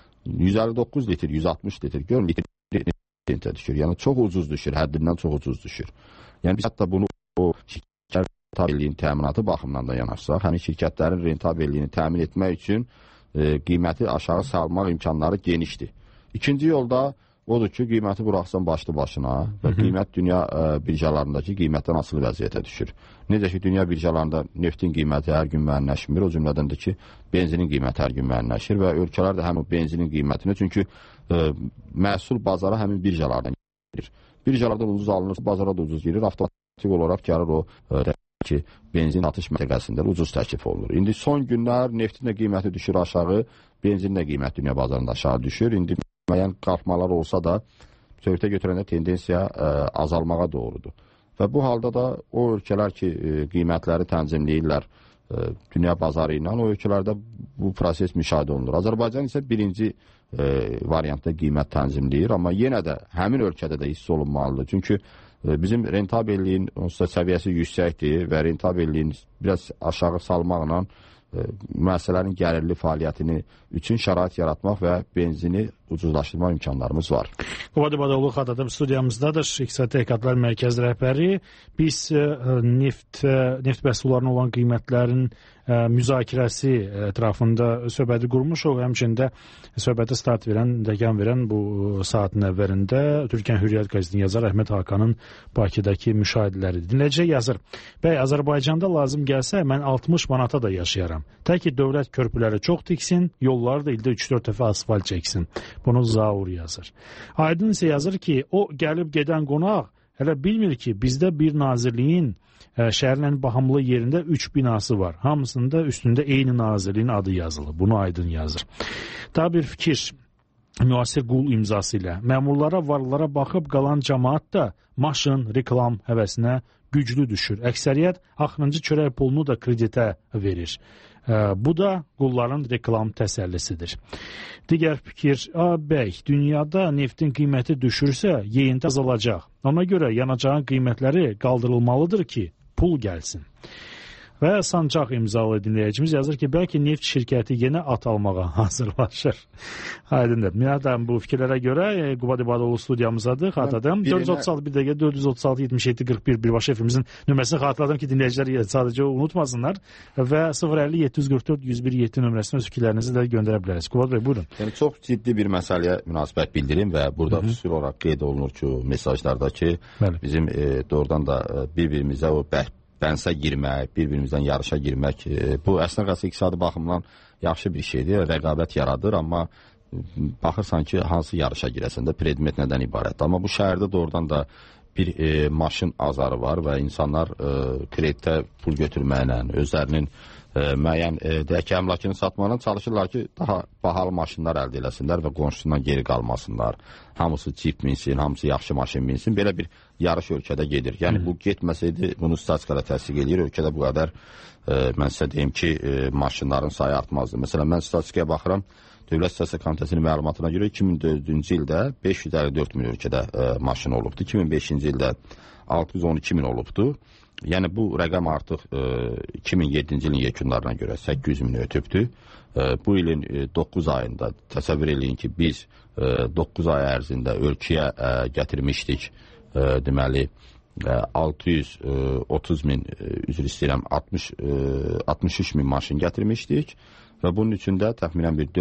Speaker 7: 159 litr, 160 litr, görün, litr düşür. Yəni, çox ucuz düşür, həddindən çox ucuz düşür. Yəni, biz hətta bunu o şirkət rentabelliyinin təminatı baxımından da yanaşsaq, həmin şirkətlərin rentabelliyini təmin etmək üçün qiyməti aşağı salmaq imkanları genişdir. İkinci yolda odur ki, qiyməti buraxsan başlı başına və qiymət dünya birjalarındakı qiymətdən asılı vəziyyətə düşür. Necə ki, dünya birjalarında neftin qiyməti hər gün müəyyənləşmir, o cümlədən də ki, benzinin qiyməti hər gün müəyyənləşir və ölkələr də həmin benzinin qiymətini, çünki məhsul bazara həmin birjalardan gelir. Birjalardan ucuz alınırsa, bazara da ucuz gelir, avtomatik olaraq gəlir o ki, benzin atış məntəqəsində ucuz təklif olunur. İndi son günlər neftin də qiyməti düşür aşağı, benzin də qiyməti dünya bazarında aşağı düşür. İndi müəyyən qalxmalar olsa da söhbətə götürəndə tendensiya azalmağa doğrudur. Və bu halda da o ölkələr ki, qiymətləri tənzimləyirlər dünya bazarı ilə, o ölkələrdə bu proses müşahidə olunur. Azərbaycan isə birinci variantda qiymət tənzimləyir, amma yenə də həmin ölkədə də hiss olunmalıdır. Çünki bizim rentabelliyin səviyyəsi yüksəkdir və rentabelliyin biraz aşağı salmaqla müəssisələrin gəlirli fəaliyyətini üçün şərait yaratmaq və benzini ucuzlaşdırma imkanlarımız var.
Speaker 5: Qubad İbadoğlu xatırladım, studiyamızdadır. İqtisadi Tədqiqatlar Mərkəzi rəhbəri. Biz neft məhsullarına olan qiymətlərin müzakirəsi ətrafında söhbəti qurmuşuq. Həmçində söhbətə start verən, dəkan verən bu saatin əvvəlində Türkiyə Hürriyyət qəzetinin yazar Əhməd Hakanın Bakıdakı müşahidələri dinləyəcək, yazır. Bəy, Azərbaycanda lazım gəlsə, mən 60 manata da yaşayaram. Tək ki, dövlət körpüləri çox tiksin, yolları da ildə 3-4 dəfə asfalt çəksin. Bunu Zaur yazır. Aydın isə yazır ki, o gəlib gedən qonaq hələ bilmir ki, bizdə bir nazirliyin şəhərin bahamlı yerində 3 binası var. Hamısında üstündə eyni nazirliyin adı yazılır. Bunu Aydın yazır. Daha bir fikir, müasir qul imzası ilə. Məmurlara, varlılara baxıb qalan cəmaat da maşın, reklam həvəsinə güclü düşür. Əksəriyyət axırıncı çörək pulunu da kreditə verir. Bu da qulların reklam təsəllisidir. Digər fikir, bəy, dünyada neftin qiyməti düşürsə, yeyinti azalacaq. Ona görə yanacağın qiymətləri qaldırılmalıdır ki, pul gəlsin. Və Sancaq imzalı dinləyicimiz yazır ki, bəlkə neft şirkəti yenə at almağa hazırlaşır. Aydındır. Minətən bu fikirlərə görə Qubad İbadoğlu studiyamızdadır. Xatırladım. 436 bir dəqiqə 436 77 41 birbaşa efimizin nömrəsini xatırladım ki, dinləyicilər sadəcə unutmasınlar. Və 050 744 101 7 nömrəsinə öz fikirlərinizi də göndərə bilərsiniz. Qubad bəy, buyurun.
Speaker 7: Yəni, çox ciddi bir məsələyə münasibət bildirim və burada xüsusi olaraq qeyd olunur ki, o mesajlarda ki, bizim doğrudan da bir-birimizə o bənsə girmək, bir-birimizdən yarışa girmək, bu əslində qalsa iqtisadi baxımdan yaxşı bir şeydir, rəqabət yaradır, amma baxırsan ki, hansı yarışa girəsən də predmet nədən ibarətdir. Amma bu şəhərdə doğrudan da bir maşın azarı var və insanlar kreditə pul götürməklə, özlərinin müəyyən deyək ki, əmlakını satmaqla çalışırlar ki, daha bahalı maşınlar əldə eləsinlər və qonşusundan geri qalmasınlar. Hamısı cip minsin, hamısı yaxşı maşın minsin. Belə bir yarış ölkədə gedir. Yəni bu getməsəydi, bunu statistikada təsdiq edir. Ölkədə bu qədər, mən sizə deyim ki, maşınların sayı artmazdı. Məsələn, mən statistikaya baxıram, Dövlət Statistika Komitəsinin məlumatına görə 2004-cü ildə 554 min ölkədə maşın olubdu. 2005-ci ildə 612 min olubdu. Yəni bu rəqəm artıq 2007-ci ilin yekunlarına görə 800 mini ötübdür. Bu ilin 9 ayında təsəvvür eləyin ki, biz 9 ay ərzində ölkəyə gətirmişdik, deməli 630 min, üzr istəyirəm, 63 min maşın gətirmişdik və bunun içində təxminən bir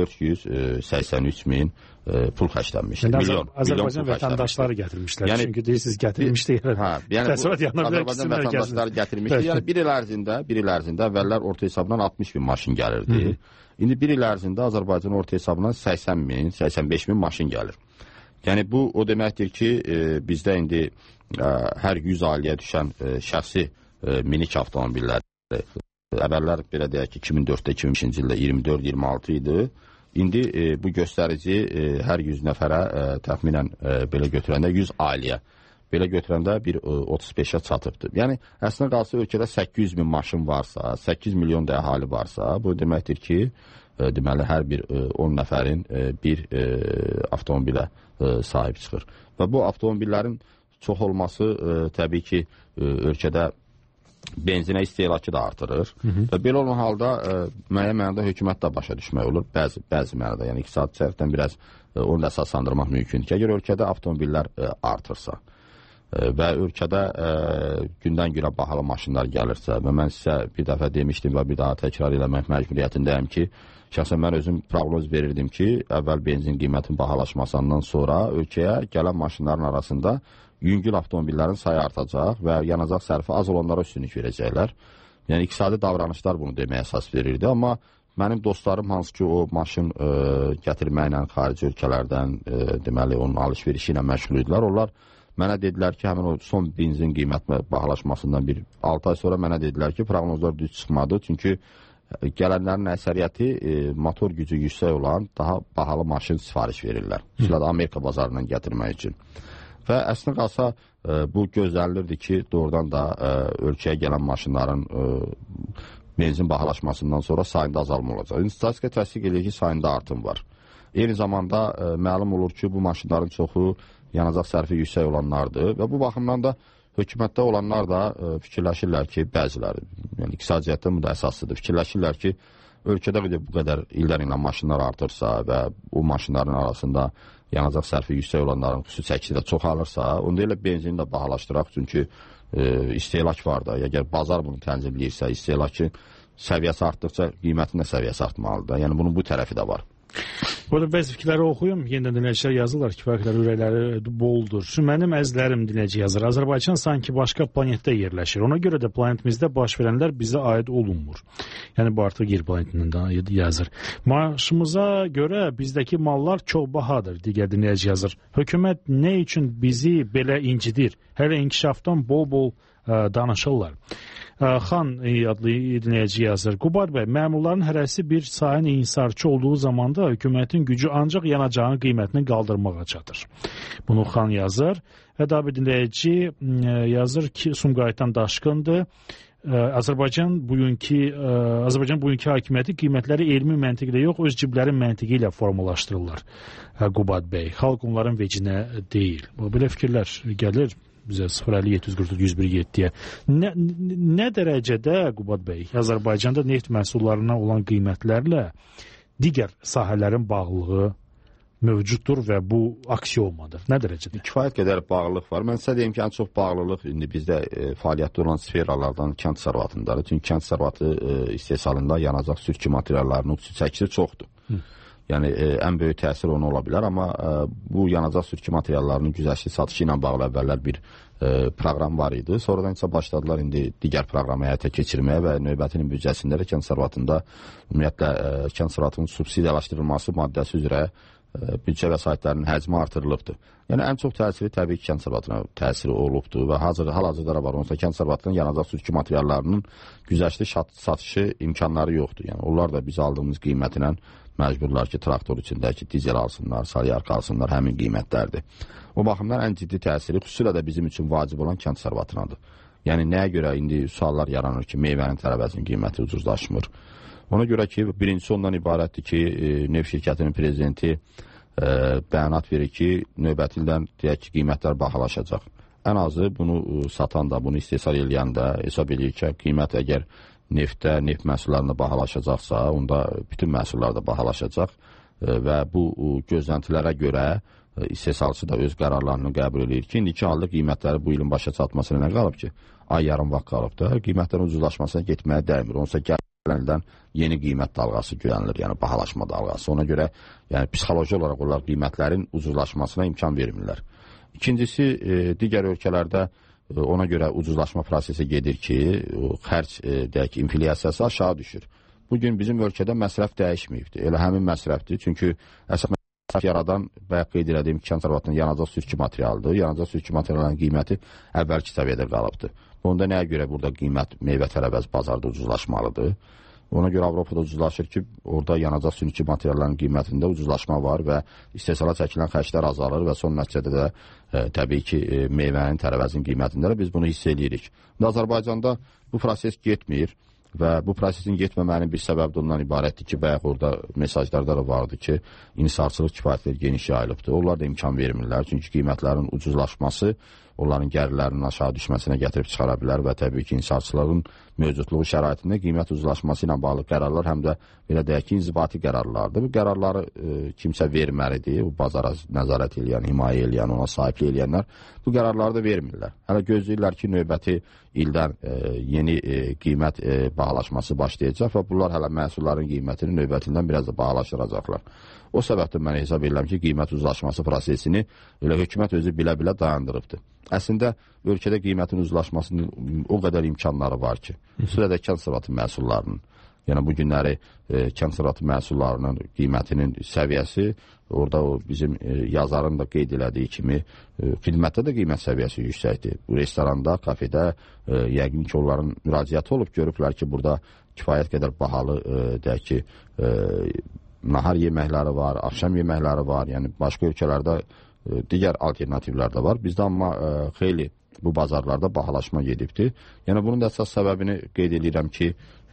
Speaker 7: 483 min pul xərclənmişdir.
Speaker 5: Azərbaycan vətəndaşları gətirmişlər. Yəni, çünki deyirsiniz gətirmişdik.
Speaker 7: Azərbaycan vətəndaşları gətirmişdir. Yəni bir il ərzində əvvəllər orta hesabdan 60 min maşın gəlirdi. İndi bir il ərzində Azərbaycan orta hesabdan 80 min, 85 min maşın gəlir. Yəni bu o deməkdir ki, bizdə indi hər 100 ailəyə düşən şəxsi minik avtomobilləri əvvəllər belə deyək ki, 2004-də, 2005-ci ildə 24-26 idi. İndi bu göstərici hər 100 nəfərə təxminən belə götürəndə 100 ailəyə, belə götürəndə bir 35-ə çatıbdır. Yəni, əslində qalsa ölkədə 800 min maşın varsa, 8 milyon da əhali varsa, bu deməkdir ki, deməli, hər bir 10 nəfərin bir avtomobilə sahib çıxır. Və bu avtomobillərin çox olması təbii ki, ölkədə benzinə istehlakı da artırır. Və belə olan halda müəyyən mənada hökumət də başa düşmək olur. Bəzi mənada, yəni iqtisadi cəhətdən biraz onu da əsaslandırmaq mümkündür ki, əgər ölkədə avtomobillər artırsa və ölkədə gündən-günə bahalı maşınlar gəlirsə və mən sizə bir dəfə demişdim və bir daha təkrar eləmək məcburiyyətindəyim ki, şəxsən mən özüm proqnoz verirdim ki, əvvəl benzin qiymətinin bahalaşmasından sonra ölkəyə gələn maşınların arasında yüngül avtomobillərin sayı artacaq və yanacaq sərfi az olanlara üstünlük verəcəklər. Yəni, iqtisadi davranışlar bunu deməyə əsas verirdi. Amma mənim dostlarım hansı ki, o maşın gətirməklə xarici ölkələrdən, deməli, onun alış-verişi ilə məşğul idilər. Onlar mənə dedilər ki, həmin o son benzin qiymət bahalaşmasından bir 6 ay sonra mənə dedilər ki, proqnozlar düz çıxmadı. Çünki gələnlərin əksəriyyəti motor gücü yüksək olan daha bahalı maşın sifariş verirlər. Xüsusilə Amerika bazarından gətirmək üçün. Və əslində qalsa bu gözlənilirdi ki, doğrudan da ölkəyə gələn maşınların benzin bahalaşmasından sonra sayında azalma olacaq. Statistika təsdiq edir ki, sayında artım var. Eyni zamanda məlum olur ki, bu maşınların çoxu yanacaq sərfi yüksək olanlardır və bu baxımdan da hökumətdə olanlar da fikirləşirlər ki, bəziləri, yəni iqtisadi cəhətdən bu da əsaslıdır, fikirləşirlər ki, ölkədə bu qədər illərlə maşınlar artırsa və o maşınların arasında yanacaq sərfi yüksək olanların xüsusi çəkisi də çoxalırsa, onda elə benzini də bahalaşdıraq, çünki istehlak var da, əgər bazar bunu tənzimləyirsə, istehlakın səviyyəsi artdıqca qiymətin də səviyyəsi artmalıdır. Yəni bunun bu tərəfi də var.
Speaker 5: Burada bəzi fikirləri oxuyum. Yenə dinləyicilər yazırlar ki, fərqləri, ürəkləri boldur. Mənim əzlərim dinləyici yazır. Azərbaycan sanki başqa planetdə yerləşir. Ona görə də planetimizdə baş verənlər bizə aid olunmur. Yəni bu artıq yer planetindən yazır. Maaşımıza görə bizdəki mallar çox bahadır, digər dinləyici yazır. Hökumət nə üçün bizi belə incidir? Hələ inkişafdan bol-bol danışırlar. Xan adlı dinləyici yazır. Qubad bəy, məmurların hərəsi bir sahənin inhisarçı olduğu zamanda hökumətin gücü ancaq yanacağın qiymətini qaldırmağa çatır. Bunu Xan yazır. Və daha bir dinləyici yazır ki, Sumqayıtdan daşqındır. Azərbaycan bugünkü hakimiyyəti qiymətləri elmi məntiqlə yox, öz ciblərin məntiqi ilə formalaşdırırlar. Qubad bəy, xalq onların vecinə deyil. Belə fikirlər gəlir bizə 050-744-101-7-yə. Nə dərəcədə, Qubad bəy, Azərbaycanda neft məhsullarına olan qiymətlərlə digər sahələrin bağlılığı mövcuddur və bu aksiyomadır? Nə dərəcədə?
Speaker 7: Kifayət qədər bağlılıq var. Mən sizə deyim ki, ən çox bağlılıq indi bizdə fəaliyyətdə olan sferalardan kənd sərvatındadır. Çünki kənd sərvatı istehsalında yanacaq sürtki materiallarının xüsusi çəkisi çoxdur. Yəni, ən böyük təsir ona ola bilər, amma bu yanacaq sürtki materiallarının güzəştli satışı ilə bağlı əvvəllər bir proqram var idi. Sonradan isə başladılar indi digər proqramı həyata keçirməyə və növbətinin büdcəsində də kənd təsərrüfatında ümumiyyətlə kənd təsərrüfatının subsidiyalaşdırılması maddəsi üzrə büdcə vəsaitlərinin həcmi artırılıbdır. Yəni ən çox təsiri təbii ki, kənd təsərrüfatına təsiri olubdur və hal-hazırda da var. Onsuz da kənd təsərrüfatının yanacaq sürücü materiallarının güzəştli satışı imkanları yoxdur. Yəni onlar da biz aldığımız qiymətinə məcburlar ki, traktor içindəki dizel alsınlar, salyarka alsınlar, həmin qiymətlərdir. O baxımdan ən ciddi təsiri xüsusilə də bizim üçün vacib olan kənd təsərrüfatınadır. Yəni nəyə görə indi suallar yaranır ki, meyvənin tərəvəzinin qiyməti ucuzlaşmır? Ona görə ki, birincisi ondan ibarətdir ki, neft şirkətinin prezidenti bəyanat verir ki, növbəti ildən deyək ki, qiymətlər bahalaşacaq. Ən azı bunu satan da, bunu istehsal edən də hesab edir ki, qiymət əgər neftdə, neft məhsullarında bahalaşacaqsa, onda bütün məhsullar da bahalaşacaq və bu gözləntilərə görə istehsalçı da öz qərarlarını qəbul edir ki, indiki halda qiymətləri bu ilin başa çatmasına nə qalıb ki, ay yarım vaxt qalıb da, qiymətlərin ucuzlaşmasına getməyə dəymir. Onsa gələn ildən yeni qiymət dalğası görənilir, yəni bahalaşma dalğası. Ona görə yəni psixoloji olaraq onlar qiymətlərin ucuzlaşmasına imkan vermirlər. İkincisi, digər ölkələrdə ona görə ucuzlaşma prosesi gedir ki, xərc, deyək ki, inflyasiyası aşağı düşür. Bugün bizim ölkədə məsrəf dəyişməyibdir. Elə həmin məsrəfdir. Çünki əsas məsrəf yaradan, bayaq qeyd elədiyim kənd təsərrüfatının yanacaq sürücü materialıdır. Yanacaq sürücü materialının qiyməti əvvəlki səviyyədə qalıbdır. Onda nəyə görə burada qiymət meyvə tərəvəz bazarda ucuzlaşmalıdır? Ona görə Avropada ucuzlaşır ki, orada yanacaq sürücü materialların qiymətində ucuzlaşma var və istehsala çəkilən xərclər azalır və son nəticədə də təbii ki, meyvənin tərəvəzin qiymətində də biz bunu hiss edirik. Azərbaycanda bu proses getmir və bu prosesin getməməyinin bir səbəbi də ondan ibarətdir ki, bayaq orada mesajlarda da vardı ki, inhisarçılıq kifayətlə geniş yayılıbdır. Onlar da imkan vermirlər, çünki qiymətlərin ucuzlaşması onların gəlirlərinin aşağı düşməsinə gətirib çıxara bilər və təbii ki, inhisarçılığın mövcudluğu şəraitində qiymət ucuzlaşması ilə bağlı qərarlar həm də belə deyək ki, inzibati qərarlardır. Bu qərarları kimsə verməlidir, bu bazara nəzarət edən, himayə edən, ona sahiblik edənlər bu qərarları da vermirlər. Hələ gözləyirlər ki, növbəti ildən yeni qiymət bahalaşması başlayacaq və bunlar hələ məhsulların qiymətini növbəti ildən biraz da bahalaşdıracaqlar. O səbəbdən mən hesab edirəm ki, qiymət ucuzlaşması prosesini elə hökumət özü bilə-bilə dayandırıbdır. Əslində, ölkədə qiymətin ucuzlaşmasının o qədər imkanları var ki, xüsusilə də kənd təsərrüfatı məhsullarının, yəni bu günləri kənd təsərrüfatı məhsullarının qiymətinin səviyyəsi, orada o bizim yazarın da qeyd elədiyi kimi, xidmətdə də qiymət səviyyəsi yüksəkdir. Bu restoranda, kafedə, yəqin ki, onların müraciəti olub, görüblər ki, burada kifayət qədər bahalı, deyək ki, nahar yeməkləri var, axşam yeməkləri var, yəni başqa ölkələrdə digər alternativlər də var. Bizdə amma xeyli bu bazarlarda bahalaşma gedibdir. Yəni bunun da əsas səbəbini qeyd edirəm ki,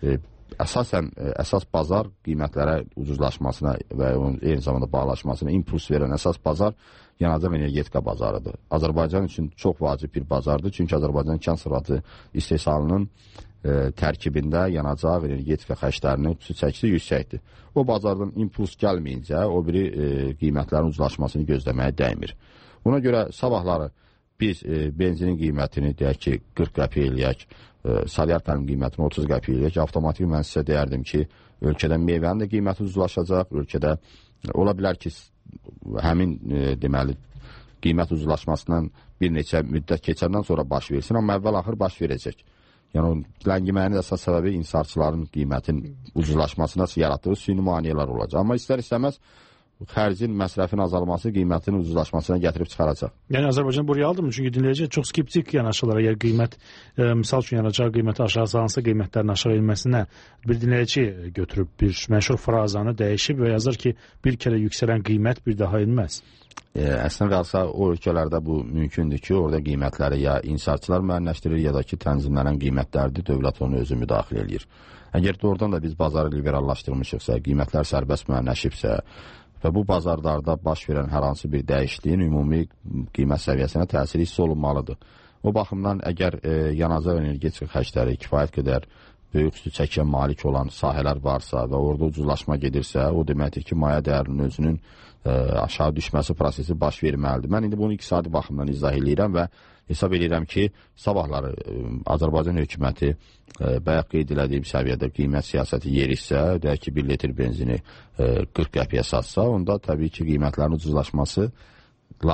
Speaker 7: əsas bazar qiymətlərə ucuzlaşmasına və eyni zamanda bahalaşmasına impuls verən əsas bazar yanacaq energetika bazarıdır. Azərbaycan üçün çox vacib bir bazardır. Çünki Azərbaycan kənd təsərrüfatı istehsalının tərkibində yanacaq energetika xərclərinin xüsusi çəkisi yüksəkdir. O bazardan impuls gəlməyincə o biri qiymətlərin ucuzlaşmasını gözləməyə dəymir. Ona görə sabahları biz benzinin qiymətini deyək ki 40 qəpik eləyək, salyarkanın qiymətini 30 qəpik eləyək. Avtomatik mən sizə deyərdim ki, ölkədə meyvənin də qiyməti ucuzlaşacaq, ölkədə ola bilər ki, həmin deməli qiymət ucuzlaşmasından bir neçə müddət keçəndən sonra baş versin, amma əvvəl-axır baş verəcək. Yəni, o ləngimənin əsas səbəbi inhisarçıların qiymətin ucuzlaşmasına yaratdığı süni maneələr olacaq. Amma istər-istəməz xərcin, məsrəfin azalması qiymətin ucuzlaşmasına gətirib çıxaracaq.
Speaker 5: Yəni, Azərbaycan bu realdırmı? Çünki dinləyəcək çox skeptik yanaşırlar. Əgər qiymət, misal üçün yanacaq qiyməti aşağı salınsa, qiymətlərin aşağı inməsinə bir dinləyici götürüb bir məşhur frazanı dəyişib və yazır ki, bir kərə yüksələn qiymət bir daha inməz.
Speaker 7: Əslində qalsa, o ölkələrdə bu mümkündür ki, orada qiymətləri ya inhisarçılar müəyyənləşdirir, ya da ki, tənzimlənən qiymətlərdir, dövlət onu özü müdaxilə edir. Əgər doğrudan da biz bazarı liberallaşdırmışıqsa, qiymətlər sərbəst müəyyənləşibsə və bu bazarlarda baş verən hər hansı bir dəyişikliyin ümumi qiymət səviyyəsinə təsiri hiss olunmalıdır. O baxımdan, əgər yanacaq energetika xərcləri kifayət qədər böyük xüsusi çəkiyə malik olan sahələr varsa və orada ucuzlaşma gedirsə, o deməkdir ki, maya dəyərinin özünün aşağı düşməsi prosesi baş verməlidir. Mən indi bunu iqtisadi baxımdan izah edirəm və hesab edirəm ki, sabahları Azərbaycan hökuməti bayaq qeyd elədiyim səviyyədə qiymət siyasəti yerirsə, deyək ki, 1 litr benzini 40 qəpiyə satsa, onda təbii ki, qiymətlərin ucuzlaşması labiddir.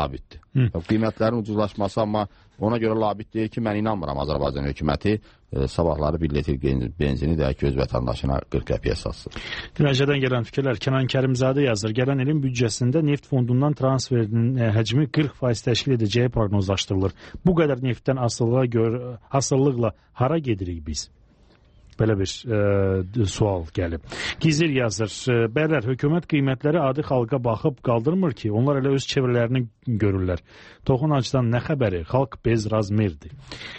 Speaker 7: Qiymətlərin ucuzlaşması, amma ona görə labid deyir ki, mən inanmıram Azərbaycan hökuməti sabahları 1 litr benzini deyək ki, öz vətəndaşına 40 qəpiyə satsın.
Speaker 5: Dinləyicilərdən gələn fikirlər. Kənan Kərimzadə yazır. Gələn ilin büdcəsində neft fondundan transferinin həcmi 40% təşkil edəcəyi proqnozlaşdırılır. Bu qədər neftdən asılılıqla hara gedirik biz? Belə bir sual gəlib. Gizir yazır. Bəylər, hökumət qiymətləri adi xalqa baxıb qaldırmır ki, onlar elə öz çevrələrini görürlər. Toxunacdan nə xəbəri? Xalq bez razmerdir.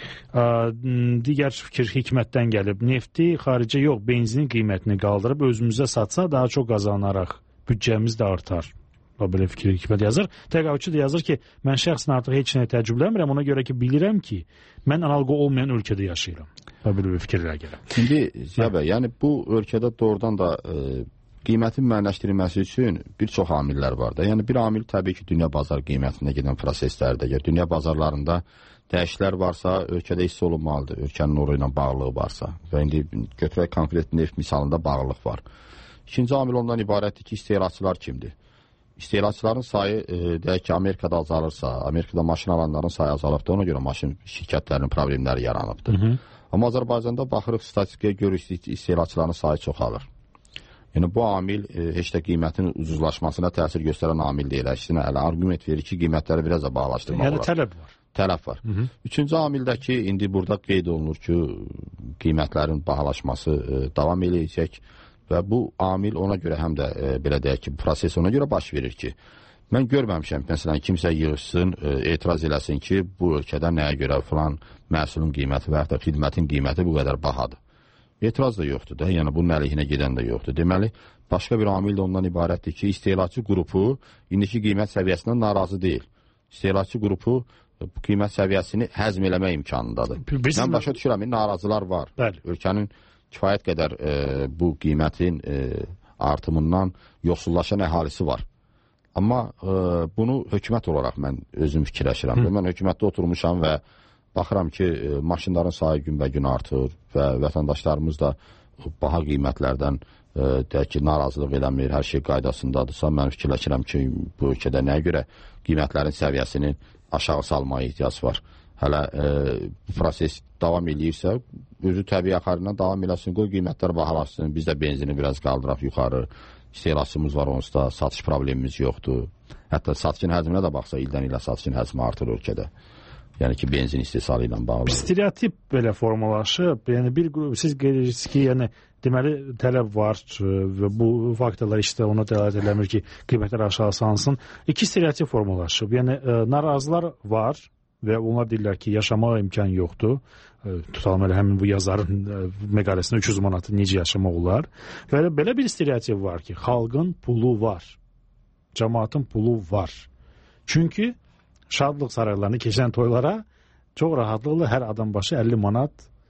Speaker 5: Digər fikir Hikmətdən gəlib. Nefti xaricə yox, benzinin qiymətini qaldırıb özümüzə satsa daha çox qazanaraq. Büdcəmiz də artar. Belə fikir Hikmət yazır. Təqaüdçü də yazır ki, mən şəxsən artıq heç nəyə təəccüblənmirəm. Ona görə ki, bilirəm ki, mən analıqı olmayan ölkədə yaşayıram. Belə bir fikirlər gəlir.
Speaker 7: İndi Ziya bəy, yəni bu ölkədə doğrudan da qiymətin müəyyənləşdirilməsi üçün bir çox amillər var da. Yəni bir amil təbii ki, dünya bazar qiymətində gedən proseslərdir. Əgər dünya bazarlarında dəyişikliklər varsa, ölkədə hiss olunmalıdır. Ölkənin oru ilə bağlılığı varsa. Və indi götürək konkret neft misalında bağlılıq var. İkinci amil ondan ibarətdir ki, istehlakçılar kimdir? İstehlakçıların sayı deyək ki, Amerikada azalırsa, Amerikada maşın alanların sayı azalıbdır, ona görə maşın şirkətlərinin problemləri yaranıbdır. Amma Azərbaycanda baxırıq, statistikaya görürük, istehlakçıların sayı çoxalır. Yəni bu amil heç də qiymətin ucuzlaşmasına təsir göstərən amil deyil. Əksinə, hələ argument verir ki, qiymətləri biraz da bağlaşdırmaq olar.
Speaker 5: Yəni tələb var.
Speaker 7: Tələb var. Üçüncü amildəki, indi burada qeyd olunur ki, qiymətlərin bahalaşması davam eləyəcək. Və bu amil ona görə həm də belə deyək ki, proses ona görə baş verir ki, mən görməmişəm, məsələn, kimsə yığışsın, etiraz eləsin ki, bu ölkədə nəyə görə falan məhsulun qiyməti və yaxud da xidmətin qiyməti bu qədər bahadır. Etiraz da yoxdur da, yəni bunun əleyhinə gedən də yoxdur. Deməli, başqa bir amil də ondan ibarətdir ki, istehlakçı qrupu indiki qiymət səviyyəsindən narazı deyil. İstehlakçı qrupu bu qiymət səviyyəsini həzm eləmək imkanındadır. Mən başa düşürəm, narazılar var.
Speaker 5: Bəli.
Speaker 7: Ölkənin kifayət qədər bu qiymətin artımından yoxsullaşan əhalisi var. Amma bunu hökumət olaraq mən özüm fikirləşirəm. Mən hökumətdə oturmuşam və baxıram ki, maşınların sayı günbəgün artır və vətəndaşlarımız da baha qiymətlərdən deyək ki, narazılıq eləmir, hər şey qaydasındadırsa, mən fikirləşirəm ki, bu ölkədə nəyə görə qiymətlərin səviyyəsini aşağı salmaya ehtiyac var. Hələ bu proses davam edirsə, özü təbii axarından davam eləsin, qoy qiymətlər bahalaşsın, biz də benzini biraz qaldıraq yuxarı, istehlakçımız var onsuz da, satış problemimiz yoxdur. Hətta satışın həzminə də baxsa, ildən ilə satışın həzmi artır ölkədə. Yəni ki, benzin istehsalı ilə bağlı.
Speaker 5: Stereotip belə formalaşıb, yəni bir qrup, siz qeyd edirsiniz ki, yəni deməli tələb var və bu faktorlar işte ona dəlalət eləmir ki, qiymətlər aşağı sansın. İki stereotip formalaşıb, yəni narazılar var və onlar deyirlər ki, yaşamağa imkan yoxdur. Tutalım elə həmin bu yazarın məqaləsində 300 manatı necə yaşamaq olar. Və belə bir stereotip var ki, xalqın pulu var, cəmaatın pulu var. Çünki şadlıq saraylarını keçən toylara çox rahatlıqla hər adam başı 50 manat,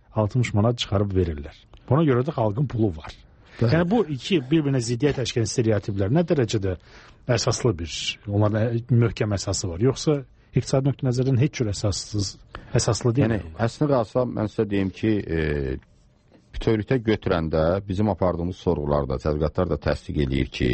Speaker 5: 60 manat çıxarıb verirlər. Buna görə də xalqın pulu var. Yəni bu iki bir-birinə ziddiyyət təşkil edən stereotiplər nə dərəcədə əsaslı bir, onların möhkəm əsası var. Yoxsa iqtisadi nöqteyi-nəzərdən heç cür əsaslı deyil.
Speaker 7: Yəni əslində qalsa mən sizə deyim ki, bütövlükdə götürəndə bizim apardığımız sorğularda, tədqiqatlar da təsdiq eləyir ki,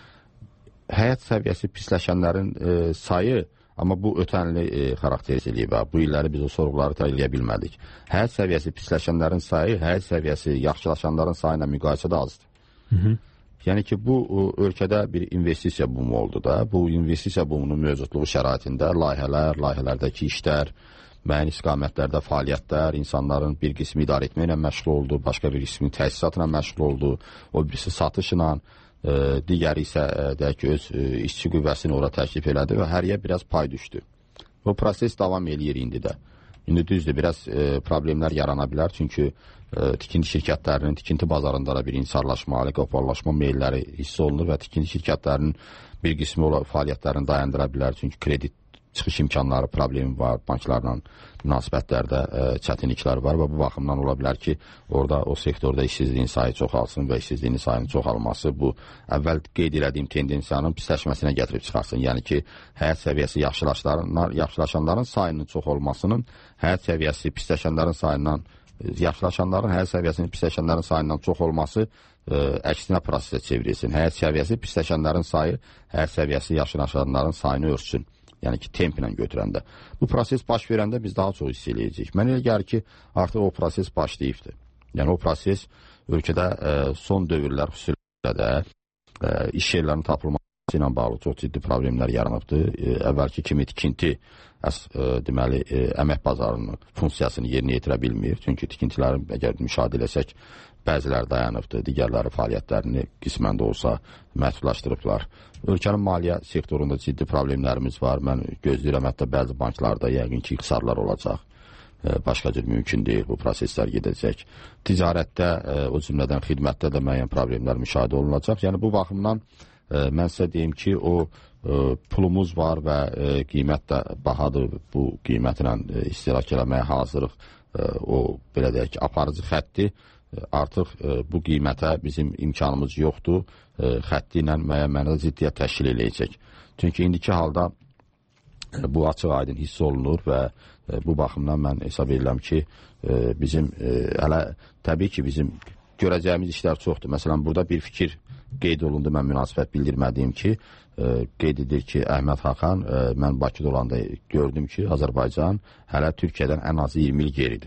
Speaker 7: həyat səviyyəsi pisləşənlərin sayı, amma bu ötənli xarakteriz eləyib. Bu illəri biz o sorğuları təhlil edə bilmədik. Həyat səviyyəsi pisləşənlərin sayı, həyat səviyyəsi yaxşılaşanların sayı ilə müqayisədə azdır. Yəni ki, bu ölkədə bir investisiya bumu oldu da. Bu investisiya bumunun mövcudluğu şəraitində layihələrdəki işlər, müəyyən istiqamətlərdə fəaliyyətlər, insanların bir qismi idarə etməklə məşğul oldu, başqa bir qismi təsisatla məşğul oldu, o birisi satışla, digəri isə deyək ki, öz işçi qüvvəsini ora təklif elədi və həriyə biraz pay düşdü. Bu proses davam eləyir indi də. İndi düzdür, biraz problemlər yarana bilər, çünki tikinti şirkətlərinin tikinti bazarında da bir insarlaşma, oliqopolilaşma meylləri hiss olunur və tikinti şirkətlərinin bir qismi fəaliyyətlərini dayandıra bilər, çünki kredit çıxış imkanları problemi var, banklarla münasibətlərdə çətinliklər var və bu baxımdan ola bilər ki, orada o sektorda işsizliyin sayı çoxalsın və işsizliyin sayının çoxalması bu əvvəl qeyd elədiyim tendensiyanın pisləşməsinə gətirib çıxarsın. Yəni ki, həyat səviyyəsi yaxşılaşanların sayının çox olmasının həyat səviyyəsi pisləşənlərin sayından, yaxşılaşanların həyat səviyyəsinin pisləşənlərin sayından çox olması əksinə prosesə çevrilsin. Həyat səviyyəsi pisləşənlərin sayı, həyat səviyyəsi yaxşılaşanların sayını ölçsün. Yəni ki, temp ilə götürəndə. Bu proses baş verəndə biz daha çox hiss eləyəcəyik. Mənə elə gəlir ki, artıq o proses başlayıbdır. Yəni o proses ölkədə son dövrlər xüsusilə də iş yerlərinin tapılması ilə bağlı çox ciddi problemlər yaranıbdır. Əvvəlki kimi tikinti deməli əmək bazarının funksiyasını yerinə yetirə bilmir. Çünki tikintilərin əgər müşahidə eləsək, bəziləri dayanıbdır, digərləri fəaliyyətlərini qismən də olsa məhdudlaşdırıblar. Ölkənin maliyyə sektorunda ciddi problemlərimiz var. Mən gözləyirəm, hətta bəzi banklarda yəqin ki, iqtisarlar olacaq. Başqa cür mümkün deyil, bu proseslər gedəcək. Ticarətdə, o cümlədən xidmətdə də müəyyən problemlər müşahidə olunacaq. Yəni bu baxımdan mən sizə deyim ki, o pulumuz var və qiymət də bahadır. Bu qiymətlə istirak eləməyə hazırıq. O, belə deyək ki, aparıcı xətti artıq bu qiymətə bizim imkanımız yoxdur. Xətti ilə müəyyən mənada ciddiyyət təşkil eləyəcək. Çünki indiki halda bu açıq aydın hiss olunur və bu baxımdan mən hesab edirəm ki, bizim hələ təbii ki, bizim görəcəyimiz işlər çoxdur. Məsələn, burada bir fikir qeyd olundu, mən münasibət bildirmədiyim ki, qeyd edir ki, Əhməd Xaqan, mən Bakıda olanda gördüm ki, Azərbaycan hələ Türkiyədən ən azı 20 il geridir.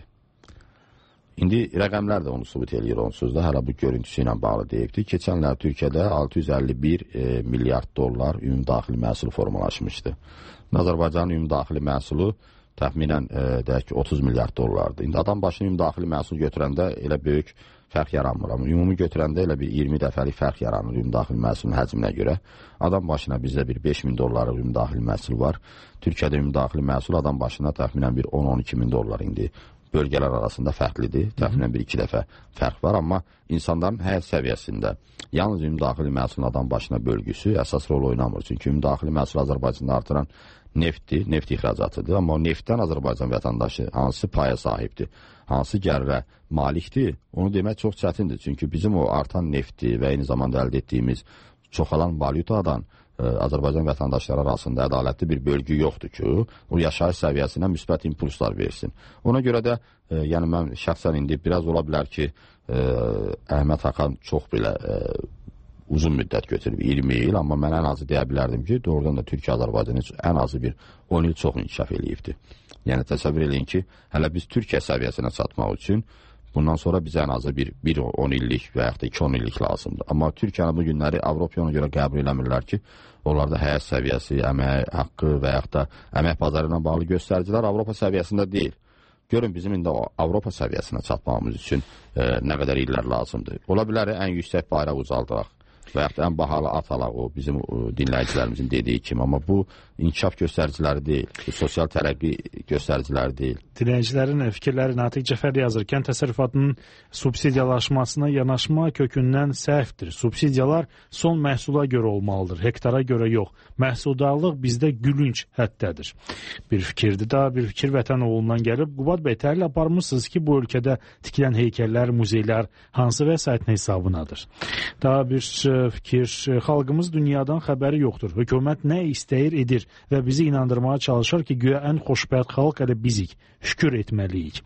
Speaker 7: İndi rəqəmlər də onu sübut eləyir onsuz da, hələ bu görüntüsü ilə bağlı deyibdir. Keçən il Türkiyədə 651 milyard dollar ümumdaxili məhsul formalaşmışdı. Azərbaycanın ümumdaxili məhsulu təxminən deyək ki, 30 milyard dollardır. İndi adam başına ümumdaxili məhsul götürəndə elə böyük fərq yaranmır. Amma ümumi götürəndə elə bir 20 dəfəlik fərq yaranır ümumdaxili məhsulun həcminə görə. Adam başına bizdə bir 5.000 dollarlıq ümumdaxili məhsul var. Türkiyədə ümumdaxili məhsul adam başına təxminən bir 10-12 min dollar indi. Bölgələr arasında fərqlidir. Təxminən bir 2 dəfə fərq var. Amma insanların həyat səviyyəsində yalnız ümumdaxili məhsulun adam başına bölgüsü əsas rol oynamır. Çünki ümumdaxili məhsul Azərbaycanda artıran neftdir, neft ixracatıdır. Amma o neftdən Azərbaycan vətəndaşı hansı paya sahibdir, hansı gəlirə malikdir, onu demək çox çətindir. Çünki bizim o artan nefti və eyni zamanda əldə etdiyimiz çoxalan valyutadan Azərbaycan vətəndaşları arasında ədalətli bir bölgü yoxdur ki, o yaşayış səviyyəsinə müsbət impulslar versin. Ona görə də, yəni mən şəxsən indi biraz ola bilər ki, Əhməd Xaqan çox belə uzun müddət götürüb, 20 il, amma mən ən azı deyə bilərdim ki, doğrudan da Türkiyə-Azərbaycan ən azı bir 10 il çox inkişaf eləyibdir. Yəni təsəvvür eləyin ki, hələ biz Türkiyə səviyyəsinə çatmaq üçün bundan sonra bizə ən azı bir 10 illik və yaxud da 2-10 illik lazımdır. Amma Türkiyəni bu günləri Avropa ona görə qəbul eləmirlər ki, onlarda həyat səviyyəsi, əmək haqqı və yaxud da əmək bazarı ilə bağlı göstəricilər Avropa səviyyəsində deyil. Görün bizim indi Avropa səviyyəsinə çatmamız üçün nə qədər illər lazımdır. Ola bilər ən yüksək bayraq ucaldıraq və yaxud da ən bahalı at alaq, o bizim dinləyicilərimizin dediyi kimi. Amma bu inkişaf göstəriciləri deyil, sosial tərəqqi göstəriciləri deyil.
Speaker 5: Dinləyicilərin fikirləri Natiq Cəfərli yazır. Kənd təsərrüfatının subsidiyalaşmasına yanaşma kökündən səhvdir. Subsidiyalar son məhsula görə olmalıdır, hektara görə yox. Məhsuldarlıq bizdə gülünc həddədir. Bir fikirdir. Daha bir fikir Vətənoğlundan gəlib. Qubad bəy, təhlil aparmışsınız ki, bu ölkədə tikilən heykəllər, muzeylər hansı vəsaitin hesabınadır? Daha bir fikir, xalqımız dünyadan xəbəri yoxdur. Hökumət nə istəyir edir və bizi inandırmağa çalışır ki, güya ən xoşbəxt xalq elə bizik. Şükür etməliyik.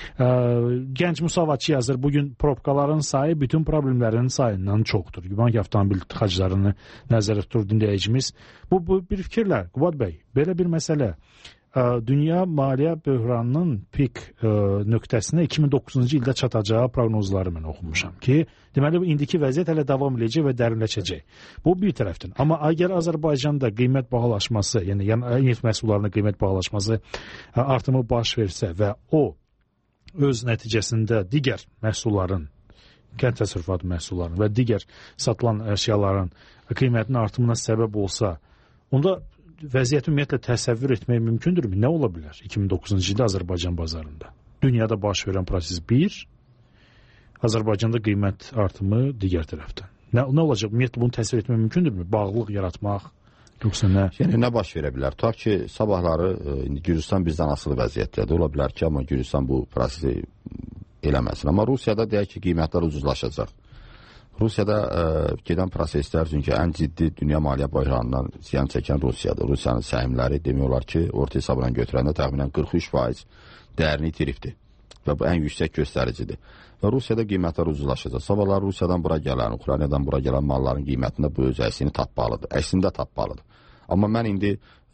Speaker 5: Gənc Musavatçı yazır, bugün probkaların sayı bütün problemlərin sayından çoxdur. Güman ki, avtomobil tıxaclarını nəzərə tutur dinləyicimiz. Bu bir fikirlər. Qubad bəy, belə bir məsələ. Dünya maliyyə böhranının pik nöqtəsinə 2009-cu ildə çatacağı proqnozları mən oxumuşam ki, deməli, indiki vəziyyət hələ davam edəcək və dərinləşəcək. Bu bir tərəfdən. Amma əgər Azərbaycanda qiymət bahalaşması, yəni neft məhsullarının qiymət bahalaşması artımı baş versə və o öz nəticəsində digər məhsulların, kənd təsərrüfatı məhsullarının və digər satılan əşyaların qiymətinin artımına səbəb olsa, onda vəziyyəti ümumiyyətlə təsəvvür etmək mümkündürmü? Nə ola bilər 2009-cu ildə Azərbaycan bazarında? Dünyada baş verən proses bir, Azərbaycanda qiymət artımı digər tərəfdən. Nə olacaq? Ümumiyyətlə bunu təsvir etmək mümkündürmü? Bağlılıq yaratmaq, yoxsa nə?
Speaker 7: Yəni nə baş verə bilər? Tutaq ki, sabahları indi Gürcüstan bizdən asılı vəziyyətdədir. Ola bilər ki, amma Gürcüstan bu prosesi eləməsin. Amma Rusiyada deyək ki, qiymətlər ucuzlaşacaq. Rusiyada gedən proseslər, çünki ən ciddi dünya maliyyə böhranından ziyan çəkən Rusiyadır. Rusiyanın səhmləri demək olar ki, orta hesabla götürəndə təxminən 43% dəyərini itiribdir və bu ən yüksək göstəricidir. Və Rusiyada qiymətlər ucuzlaşacaq. Sabahlar Rusiyadan bura gələn, Ukraynadan bura gələn malların qiymətində bu öz əksini tapmalıdır. Əksində tapmalıdır. Amma mən indi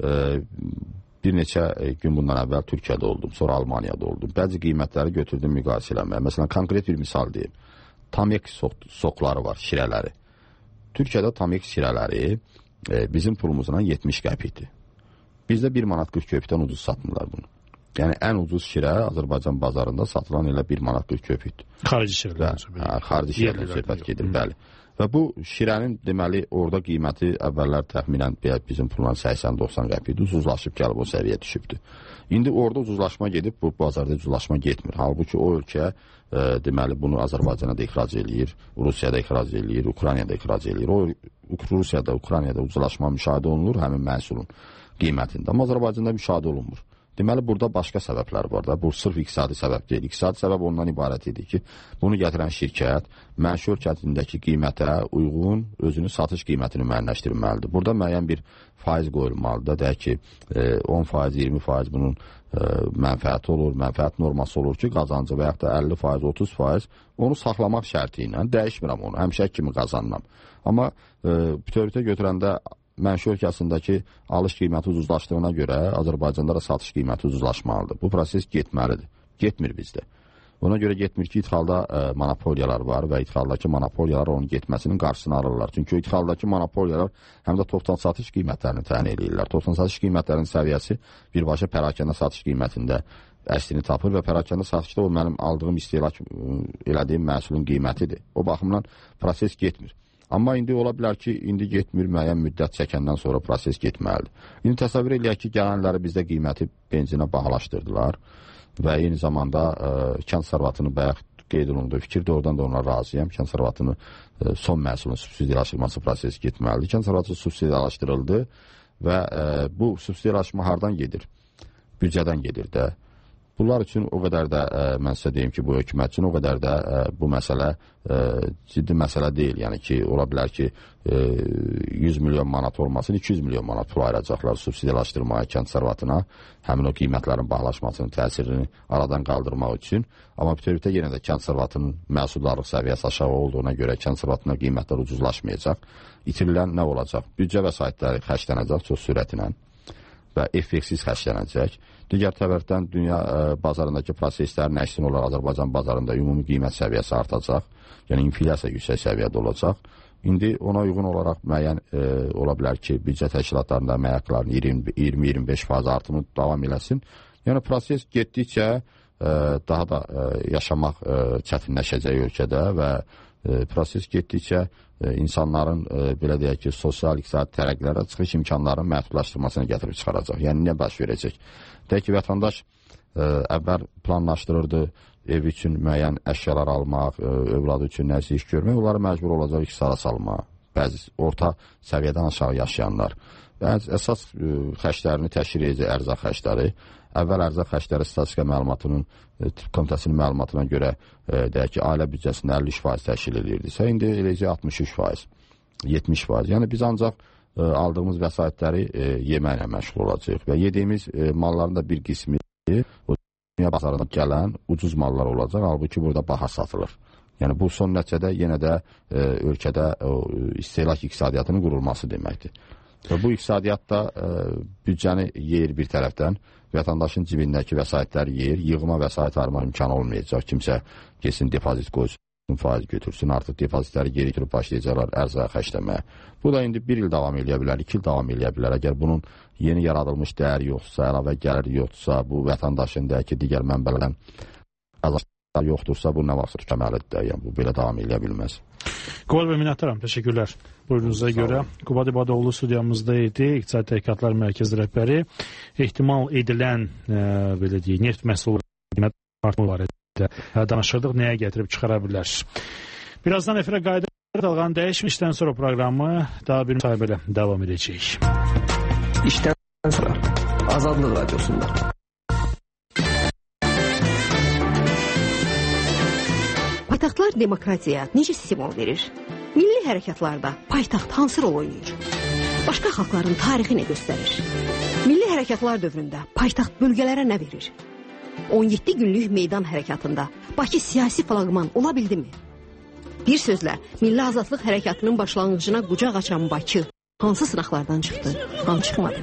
Speaker 7: bir neçə gün bundan əvvəl Türkiyədə oldum, sonra Almaniyada oldum. Bəzi qiymətləri götürdüm müqayisə eləməyə. Məsələn, konkret bir misal deyim. Tamyek sokları var, şirələri. Türkiyədə tamyek şirələri bizim pulumuzdan 70 qəpikdir. Bizdə 1 manat 40 köpükdən ucuz satmırlar bunu. Yəni, ən ucuz şirə Azərbaycan bazarında satılan elə 1 manat 40 köpükdür.
Speaker 5: Xarici şirələrdən söhbət.
Speaker 7: Xarici şirələrdən söhbət gedir, bəli. Və bu şirənin deməli orada qiyməti əvvəllər təxminən bizim pulla 80-90 qəpikdir. Ucuzlaşıb gəlib o səviyyə düşübdür. İndi orada ucuzlaşma gedib, bu bazarda ucuzlaşma getmir. Halbuki o ölkə deməli bunu Azərbaycana da ixrac eləyir, Rusiyada ixrac eləyir, Ukraynada ixrac eləyir. O Rusiyada, Ukraynada ucuzlaşma müşahidə olunur həmin məhsulun qiymətində. Amma Azərbaycanda müşahidə olunmur. Deməli, burada başqa səbəblər var da. Bu sırf iqtisadi səbəb deyil. İqtisadi səbəb ondan ibarət idi ki, bunu gətirən şirkət mənşə ölkəsindəki qiymətə uyğun özünün satış qiymətini müəyyənləşdirməlidir. Burada müəyyən bir faiz qoyulmalıdır. Deyək ki, 10%, 20% bunun mənfəəti olur, mənfəət norması olur ki, qazancı və yaxud da 50%, 30% onu saxlamaq şərti ilə dəyişmirəm onu. Həmişə kimi qazanıram. Amma bütövlükdə götürəndə mənşə ölkəsindəki alış qiyməti ucuzlaşdığına görə Azərbaycanda da satış qiyməti ucuzlaşmalıdır. Bu proses getməlidir. Getmir bizdə. Ona görə getmir ki, ixalda monopoliyalar var və ixaldakı monopoliyalar onun getməsinin qarşısını alırlar. Çünki o ixaldakı monopoliyalar həm də toptan satış qiymətlərini təyin edirlər. Toptan satış qiymətlərinin səviyyəsi birbaşa pərakəndə satış qiymətində əslini tapır və pərakəndə satışda o mənim aldığım istehlak elədiyim məhsulun qiymətidir. O baxımdan proses getmir. Amma indi ola bilər ki, indi getmir, müəyyən müddət çəkəndən sonra proses getməlidir. İndi təsəvvür eləyək ki, gələnləri bizdə qiyməti benzinə bahalaşdırdılar və eyni zamanda kənd sərvatını bayaq qeyd olunduğu fikir, doğrudan da ona razıyam. Kənd sərvatını son məhsulun subsidiyalaşdırılması prosesi getməlidir. Kənd sərvatı subsidiyalaşdırıldı və bu subsidiyalaşma hardan gedir? Büdcədən gedir də. Bunlar üçün o qədər də, mən sizə deyim ki, bu hökumət üçün o qədər də bu məsələ ciddi məsələ deyil. Yəni ki, ola bilər ki, 100 milyon manat olmasın, 200 milyon manat pul ayıracaqlar subsidiyalaşdırmaya, kənd sərvatına, həmin o qiymətlərin bahalaşmasının təsirini aradan qaldırmaq üçün. Amma bütövlükdə yenə də kənd sərvatının məhsuldarlıq səviyyəsi aşağı olduğuna görə kənd sərvatına qiymətlər ucuzlaşmayacaq. İtirilən nə olacaq? Büdcə vəsaitləri xərclənəcək çox sürətlə və effeksiz xərclənəcək. Digər tərəfdən dünya bazarındakı proseslərin əksin olaraq Azərbaycan bazarında ümumi qiymət səviyyəsi artacaq. Yəni inflyasiya yüksək səviyyədə olacaq. İndi ona uyğun olaraq müəyyən ola bilər ki, büdcə təşkilatlarında əmək 20-25% artımı davam eləsin. Yəni proses getdikcə daha da yaşamaq çətinləşəcək ölkədə və proses getdikcə insanların, belə deyək ki, sosial-iqtisadi tərəqqilərə çıxış imkanlarının məhdudlaşdırmasına gətirib çıxaracaq. Yəni, nə baş verəcək? Deyək ki, vətəndaş əvvəl planlaşdırırdı ev üçün müəyyən əşyalar almaq, övladı üçün nəsə iş görmək, onları məcbur olacaq iqtisara salmaq. Bəzi orta səviyyədən aşağı yaşayanlar. Əsas xərclərini təşkil edəcək ərzaq xərcləri. Əvvəl ərzaq xərcləri statistika məlumatının, komitəsinin məlumatına görə deyək ki, ailə büdcəsində 53% təşkil edirdisə, indi eləcək 63%, 70%. Yəni biz ancaq aldığımız vəsaitləri yeməklə məşğul olacaq və yediyimiz malların da bir qismi dünya bazarına gələn ucuz mallar olacaq, halbuki burada baha satılır. Yəni bu son nəticədə yenə də ölkədə istehlak iqtisadiyyatının qurulması deməkdir. Və bu iqtisadiyyatda büdcəni yeyir bir tərəfdən, vətəndaşın cibindəki vəsaitləri yeyir, yığma vəsait ayırmaq imkanı olmayacaq. Kimsə kesin depozit qoysun, faiz götürsün, artıq depozitləri geri götürüb başlayacaqlar ərzağa xərcləməyə. Bu da indi 1 il davam edə bilər, 2 il davam edə bilər. Əgər bunun yeni yaradılmış dəyəri yoxdursa, əlavə gəliri yoxdursa, bu vətəndaşın deyək ki, digər mənbələrdən qazançlar yoxdursa, bu nə vaxt tükəməlidir də, yəni bu belə davam edə bilməz.
Speaker 5: Qubad bəy, minnətdaram, təşəkkürlər. Buyurunuza görə Qubad İbadoğlu studiyamızda idi, İqtisadi Tədqiqatlar Mərkəzi rəhbəri. Ehtimal edilən, belə deyək, neft məhsulları barədə danışırdıq, nəyə gətirib çıxara bilər. Birazdan efirə qayıdıb dalğanı dəyişmişdən sonra proqramı daha bir müsahibələ davam edəcəyik.
Speaker 6: İşdən sonra Azadlıq Radiosunda.
Speaker 8: Paytaxtlar demokratiyaya necə simvol verir? Milli hərəkatlarda paytaxt hansı rol oynayır? Başqa xalqların tarixi nə göstərir? Milli hərəkatlar dövründə paytaxt bölgələrə nə verir? 17 günlük meydan hərəkatında Bakı siyasi flaqman ola bildimi? Bir sözlə, milli azadlıq hərəkatının başlanğıcına qucaq açan Bakı hansı sınaqlardan çıxdı, qan çıxmadı.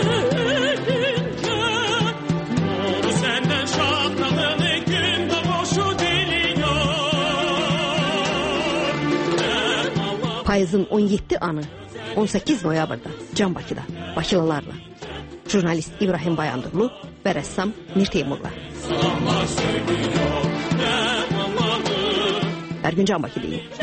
Speaker 8: Payızın 17 anı 18 noyabrda Can Bakıda, Bakılılarla. Jurnalist İbrahim Bayandurlu və rəssam Mir Teymurla. Hər gün Can Bakı deyil.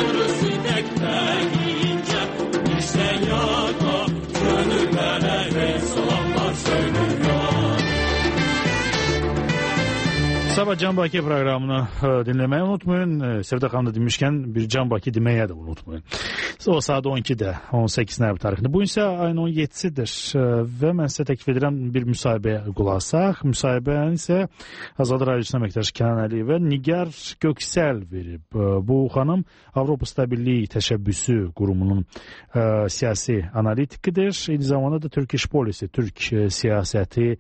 Speaker 5: Sabah Can Bakı proqramını dinləməyi unutmayın. Sevda xanım da demişkən bir Can Bakı deməyə də unutmayın. O saat 12-də, 18 noyabr tarixində. Bu isə ayın 17-sidir və mən sizə təklif edirəm bir müsahibəyə qulaq asaq. Müsahibənin isə Azad Radiosunun əməkdaşı Kənan Əliyev və Nigar Göksəl verib. Bu xanım Avropa Stabilliyi Təşəbbüsü qurumunun siyasi analitikidir. Eyni zamanda da Turkish Policy, Türk siyasəti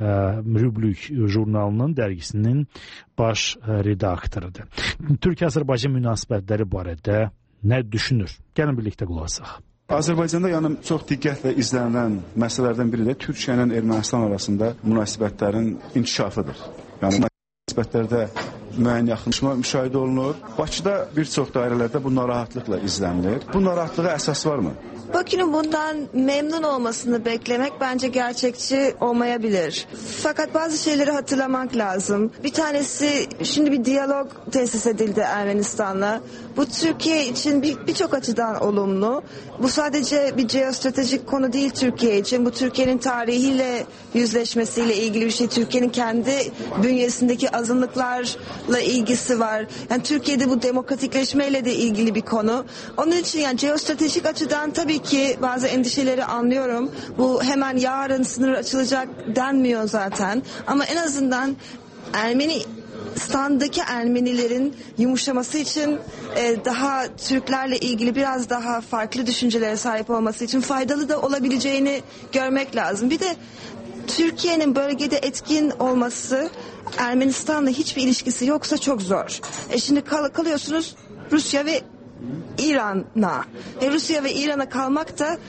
Speaker 5: Rüblük jurnalının dərgisinin baş redaktorudur. Türkiyə-Azərbaycan münasibətləri barədə nə düşünür? Gəlin birlikdə qulaq asaq.
Speaker 9: Azərbaycanda çox diqqətlə izlənilən məsələlərdən biri də Türkiyə ilə Ermənistan arasında münasibətlərin inkişafıdır. Yəni münasibətlərdə müəyyən yaxınlaşma müşahidə olunur. Bakıda bir çox dairələrdə bu narahatlıqla izlənilir. Bu narahatlığa əsas varmı?
Speaker 10: Bakü'nün bundan memnun olmasını beklemek bence gerçekçi olmayabilir. Fakat bazı şeyleri hatırlamak lazım. Bir tanesi, şimdi bir diyalog tesis edildi Ermenistan'la. Bu Türkiye için birçok açıdan olumlu. Bu sadece bir jeostratejik konu değil Türkiye için. Bu Türkiye'nin tarihiyle yüzleşmesiyle ilgili bir şey. Türkiye'nin kendi bünyesindeki azınlıklarla ilgisi var. Yani Türkiye'de bu demokratikleşmeyle de ilgili bir konu. Onun için yani jeostratejik açıdan tabii ki bazı endişeleri anlıyorum. Bu hemen yarın sınır açılacak denmiyor zaten. Ama en azından Ermenistan'daki Ermenilerin yumuşaması için daha Türklerle ilgili biraz daha farklı düşüncelere sahip olması için faydalı da olabileceğini görmek lazım. Bir de Türkiye'nin bölgede etkin olması Ermenistan'la hiçbir ilişkisi yoksa çok zor. Şimdi kalıyorsunuz Rusya ve İran'a. Rusya ve İran'a kalmak da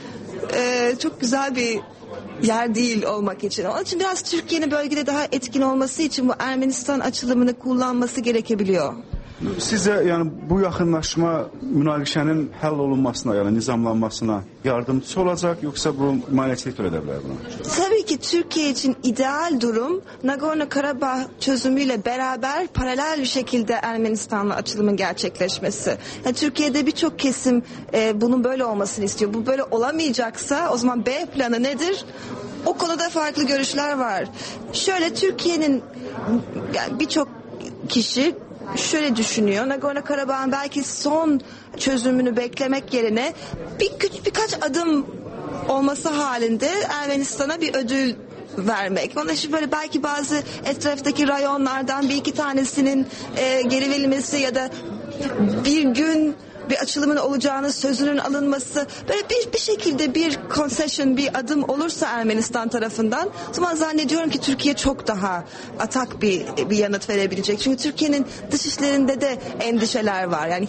Speaker 10: çok güzel bir yer değil olmak için. Onun için biraz Türkiye'nin bölgede daha etkin olması için bu Ermenistan açılımını kullanması gerekebiliyor.
Speaker 9: Sizce yani bu yaxınlaşma münaqişənin həll olunmasına, yani nizamlanmasına yardımcı olacak, yoksa bu maneçilik törədə bilər buna?
Speaker 10: Tabii ki Türkiye için ideal durum Nagorno-Karabağ çözümüyle beraber paralel bir şekilde Ermenistan'la açılımın gerçekleşmesi. Yani Türkiye'de birçok kesim bunun böyle olmasını istiyor. Bu böyle olamayacaksa o zaman B planı nedir? O konuda farklı görüşler var. Şöyle Türkiye'nin yani birçok kişi şöyle düşünüyor. Nagorno-Karabağ'ın belki son çözümünü beklemek yerine birkaç adım olması halinde Ermenistan'a bir ödül vermek. Onun için böyle belki bazı etraftaki rayonlardan bir iki tanesinin geri verilmesi ya da bir gün bir açılımın olacağını sözünün alınması böyle bir şekilde bir concession, bir adım olursa Ermenistan tarafından o zaman zannediyorum ki Türkiye çok daha atak bir yanıt verebilecek. Çünkü Türkiye'nin dışişlerinde de endişeler var. Yani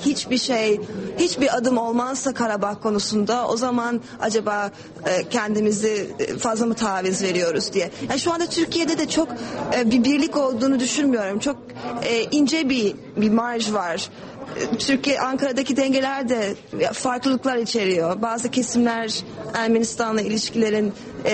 Speaker 10: hiçbir adım olmazsa Karabağ konusunda o zaman acaba kendimizi fazla mı taviz veriyoruz diye. Yani şu anda Türkiye'de de çok bir birlik olduğunu düşünmüyorum. Çok ince bir marj var. Türkiye, Ankara'daki dengeler de farklılıklar içeriyor. Bazı kesimler Ermenistan'la ilişkilerin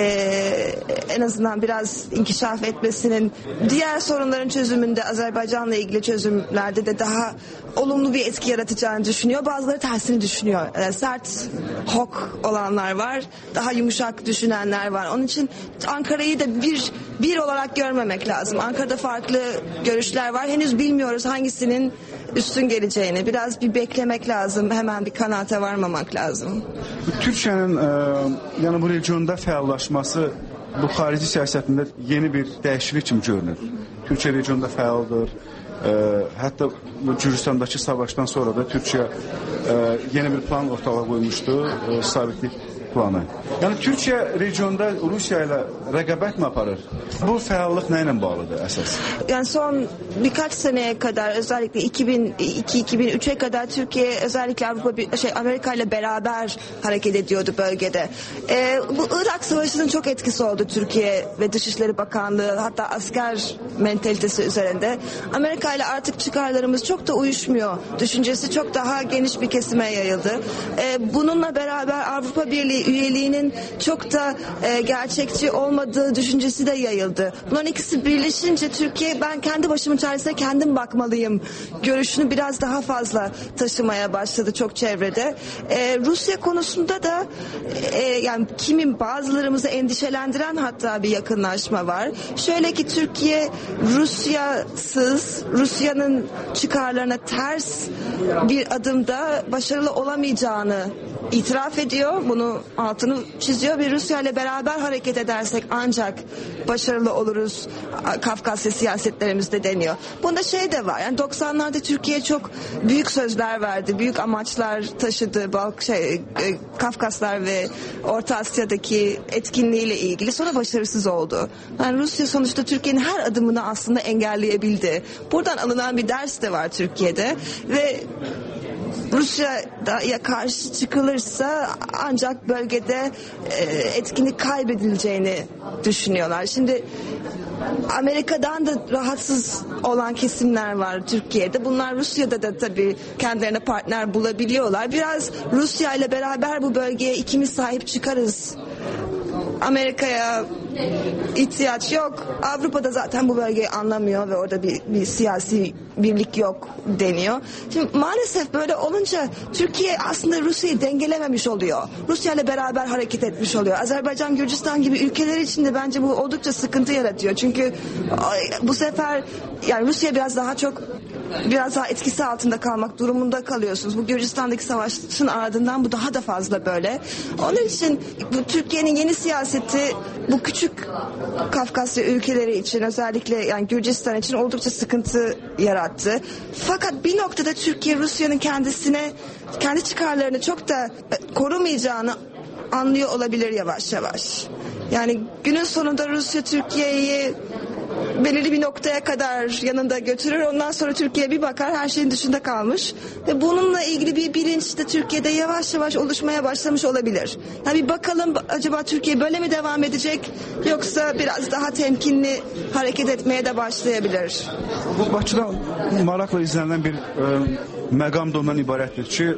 Speaker 10: en azından biraz inkişaf etmesinin, diğer sorunların çözümünde, Azerbaycan'la ilgili çözümlerde de daha olumlu bir etki yaratacağını düşünüyor. Bazıları tersini düşünüyor. Sert, hok olanlar var. Daha yumuşak düşünenler var. Onun için Ankara'yı da bir olarak görmemek lazım. Ankara'da farklı görüşler var. Henüz bilmiyoruz hangisinin üstün geleceğini. Biraz bir beklemek lazım. Hemen bir kanaate varmamak lazım.
Speaker 9: Türkiye'nin yani bu regionda fəallaşması bu xarici siyasətində yeni bir dəyişiklik kimi görünür. Türkiye regionda fəaldır. Hətta bu Gürcüstandakı savaşdan sonra da Türkiye yeni bir plan ortaya qoymuşdu. Sabitlik planı. Yəni Türkiyə regionda Rusiya ilə rəqabət mi aparır? Bu fəallıq nə ilə bağlıdır əsas?
Speaker 10: Yani son birkaç seneye kadar, özellikle 2002-2003'e kadar Türkiye özellikle Amerika ile beraber hareket ediyordu bölgede. Bu Irak Savaşı'nın çok etkisi oldu Türkiye ve Dışişleri Bakanlığı, hatta asker mentalitesi üzerinde. Amerika ile artık çıkarlarımız çok da uyuşmuyor. Düşüncesi çok daha geniş bir kesime yayıldı. Bununla beraber Avrupa Birliği üyeliğinin çok da gerçekçi olmadığı düşüncesi de yayıldı. Bunların ikisi birleşince Türkiye, ben kendi başımın çaresine kendim bakmalıyım görüşünü biraz daha fazla taşımaya başladı çok çevrede. Rusya konusunda da yani bazılarımızı endişelendiren hatta bir yakınlaşma var. Şöyle ki Türkiye Rusyasız, Rusya'nın çıkarlarına ters bir adımda başarılı olamayacağını itiraf ediyor. Bunu altını çiziyor ve Rusya ile beraber hareket edersek ancak başarılı oluruz Kafkasya siyasetlerimizde deniyor. Bunda şey de var. Yani 90'larda Türkiye çok büyük sözler verdi. Büyük amaçlar taşıdı. Kafkaslar ve Orta Asya'daki etkinliğiyle ilgili. Sonra başarısız oldu. Yani Rusya sonuçta Türkiye'nin her adımını aslında engelleyebildi. Buradan alınan bir ders de var Türkiye'de ve Rusya'ya karşı çıkılırsa ancak bölgede etkinlik kaybedileceğini düşünüyorlar. Şimdi Amerika'dan da rahatsız olan kesimler var Türkiye'de. Bunlar Rusya'da da tabii kendilerine partner bulabiliyorlar. Biraz Rusya ile beraber bu bölgeye ikimiz sahip çıkarız. Amerika'ya ihtiyaç yok. Avrupa'da zaten bu bölgeyi anlamıyor ve orada bir siyasi birlik yok deniyor. Şimdi maalesef böyle olunca Türkiye aslında Rusya'yı dengelememiş oluyor. Rusya ile beraber hareket etmiş oluyor. Azerbaycan, Gürcistan gibi ülkeler için de bence bu oldukça sıkıntı yaratıyor. Çünkü bu sefer yani Rusya biraz daha etkisi altında kalmak durumunda kalıyorsunuz. Bu Gürcistan'daki savaşın ardından bu daha da fazla böyle. Onun için bu Türkiye'nin yeni siyaseti bu küçük Kafkasya ülkeleri için, özellikle yani Gürcistan için oldukça sıkıntı yarattı. Fakat bir noktada Türkiye Rusya'nın kendi çıkarlarını çok da korumayacağını anlıyor olabilir yavaş yavaş. Yani günün sonunda Rusya Türkiye'yi belirli bir noktaya kadar yanında götürür. Ondan sonra Türkiye bir bakar her şeyin dışında kalmış. Ve bununla ilgili bir bilinç de Türkiye'de yavaş yavaş oluşmaya başlamış olabilir. Yani bir bakalım acaba Türkiye böyle mi devam edecek yoksa biraz daha temkinli hareket etmeye de başlayabilir.
Speaker 9: Bu Bakıda maraqla izlənilən bir məqam da ondan ibarətdir ki,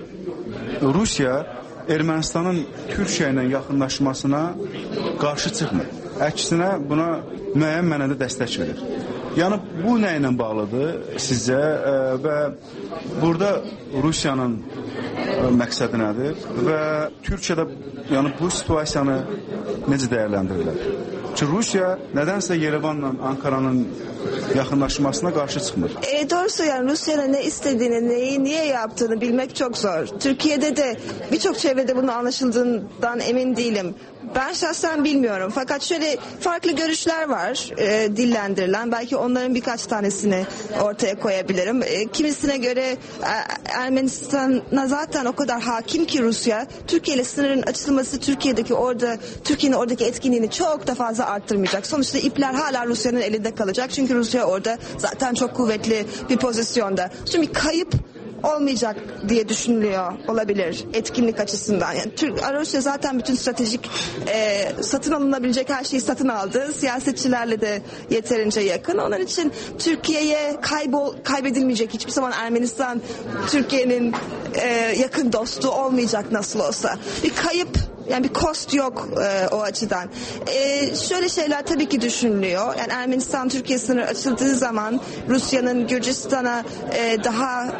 Speaker 9: Rusya Ermənistanın Türkiyə ilə yaxınlaşmasına qarşı çıxmır. Əksinə buna müəyyən mənada dəstək verir. Yəni bu nə ilə bağlıdır sizcə və burada Rusiyanın məqsədi nədir və Türkiyədə yəni bu situasiyanı necə dəyərləndirirlər? Çünki Rusiya nədənsə Yerevanla Ankara'nın yakınlaşmasına karşı çıkmır.
Speaker 10: Doğrusu yani Rusya'nın ne istediğini, neyi, niye yaptığını bilmek çok zor. Türkiye'de de birçok çevrede bunun anlaşıldığından emin değilim. Ben şahsen bilmiyorum. Fakat şöyle farklı görüşler var dillendirilen. Belki onların birkaç tanesini ortaya koyabilirim. Kimisine göre Ermenistan'a zaten o kadar hakim ki Rusya, Türkiye ile sınırın açılması Türkiye'nin oradaki etkinliğini çok da fazla arttırmayacak. Sonuçta ipler hala Rusya'nın elinde kalacak. Çünkü Rusya orada zaten çok kuvvetli bir pozisyonda. Şimdi bir kayıp olmayacak diye düşünülüyor olabilir etkinlik açısından. Yani Rusya zaten bütün stratejik satın alınabilecek her şeyi satın aldı. Siyasetçilerle de yeterince yakın. Onun için Türkiye'ye kaybedilmeyecek hiçbir zaman Ermenistan Türkiye'nin yakın dostu olmayacak nasıl olsa. Bir kayıp yani bir cost yok o açıdan. Şöyle şeyler tabii ki düşünülüyor. Yani Ermenistan Türkiye sınırı açıldığı zaman Rusya'nın Gürcistan'a daha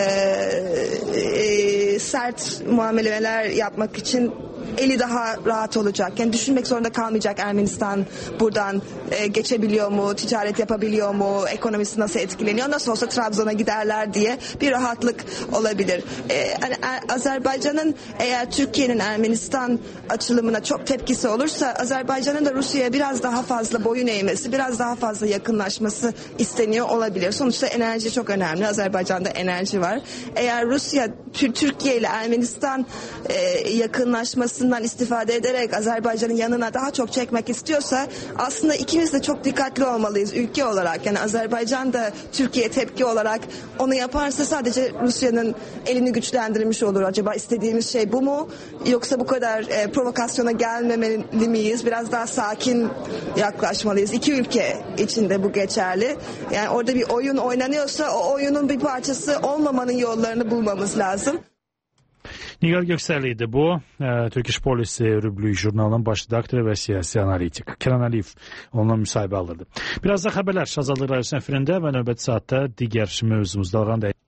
Speaker 10: sert muameleler yapmak için eli daha rahat olacak. Yani düşünmek zorunda kalmayacak Ermenistan buradan geçebiliyor mu, ticaret yapabiliyor mu, ekonomisi nasıl etkileniyor, nasıl olsa Trabzon'a giderler diye bir rahatlık olabilir. Azerbaycan'ın eğer Türkiye'nin Ermenistan açılımına çok tepkisi olursa Azerbaycan'ın da Rusya'ya biraz daha fazla boyun eğmesi, biraz daha fazla yakınlaşması isteniyor olabilir. Sonuçta enerji çok önemli. Azerbaycan'da enerji var. Eğer Rusya Türkiye ile Ermenistan yakınlaşmasından istifade ederek Azerbaycan'ın yanına daha çok çekmek istiyorsa aslında ikimiz de çok dikkatli olmalıyız ülke olarak. Yani Azerbaycan da Türkiye tepki olarak onu yaparsa sadece Rusya'nın elini güçlendirmiş olur. Acaba istediğimiz şey bu mu? Yoksa bu kadar provokasyona gelmemeli miyiz? Biraz daha sakin yaklaşmalıyız. İki ülke içinde bu geçerli. Yani orada bir oyun oynanıyorsa o oyunun bir parçası olmamanın yollarını bulmamız lazım.
Speaker 5: Nigar Göksel idi bu. Turkish Policy Rüblü jurnalının baş redaktoru ve siyasi analitik. Kenan Aliyev onunla müsahibə alırdı. Biraz da xəbərlər Azadlıq Radiosunun efirində və növbəti saatda digər mövzumuzda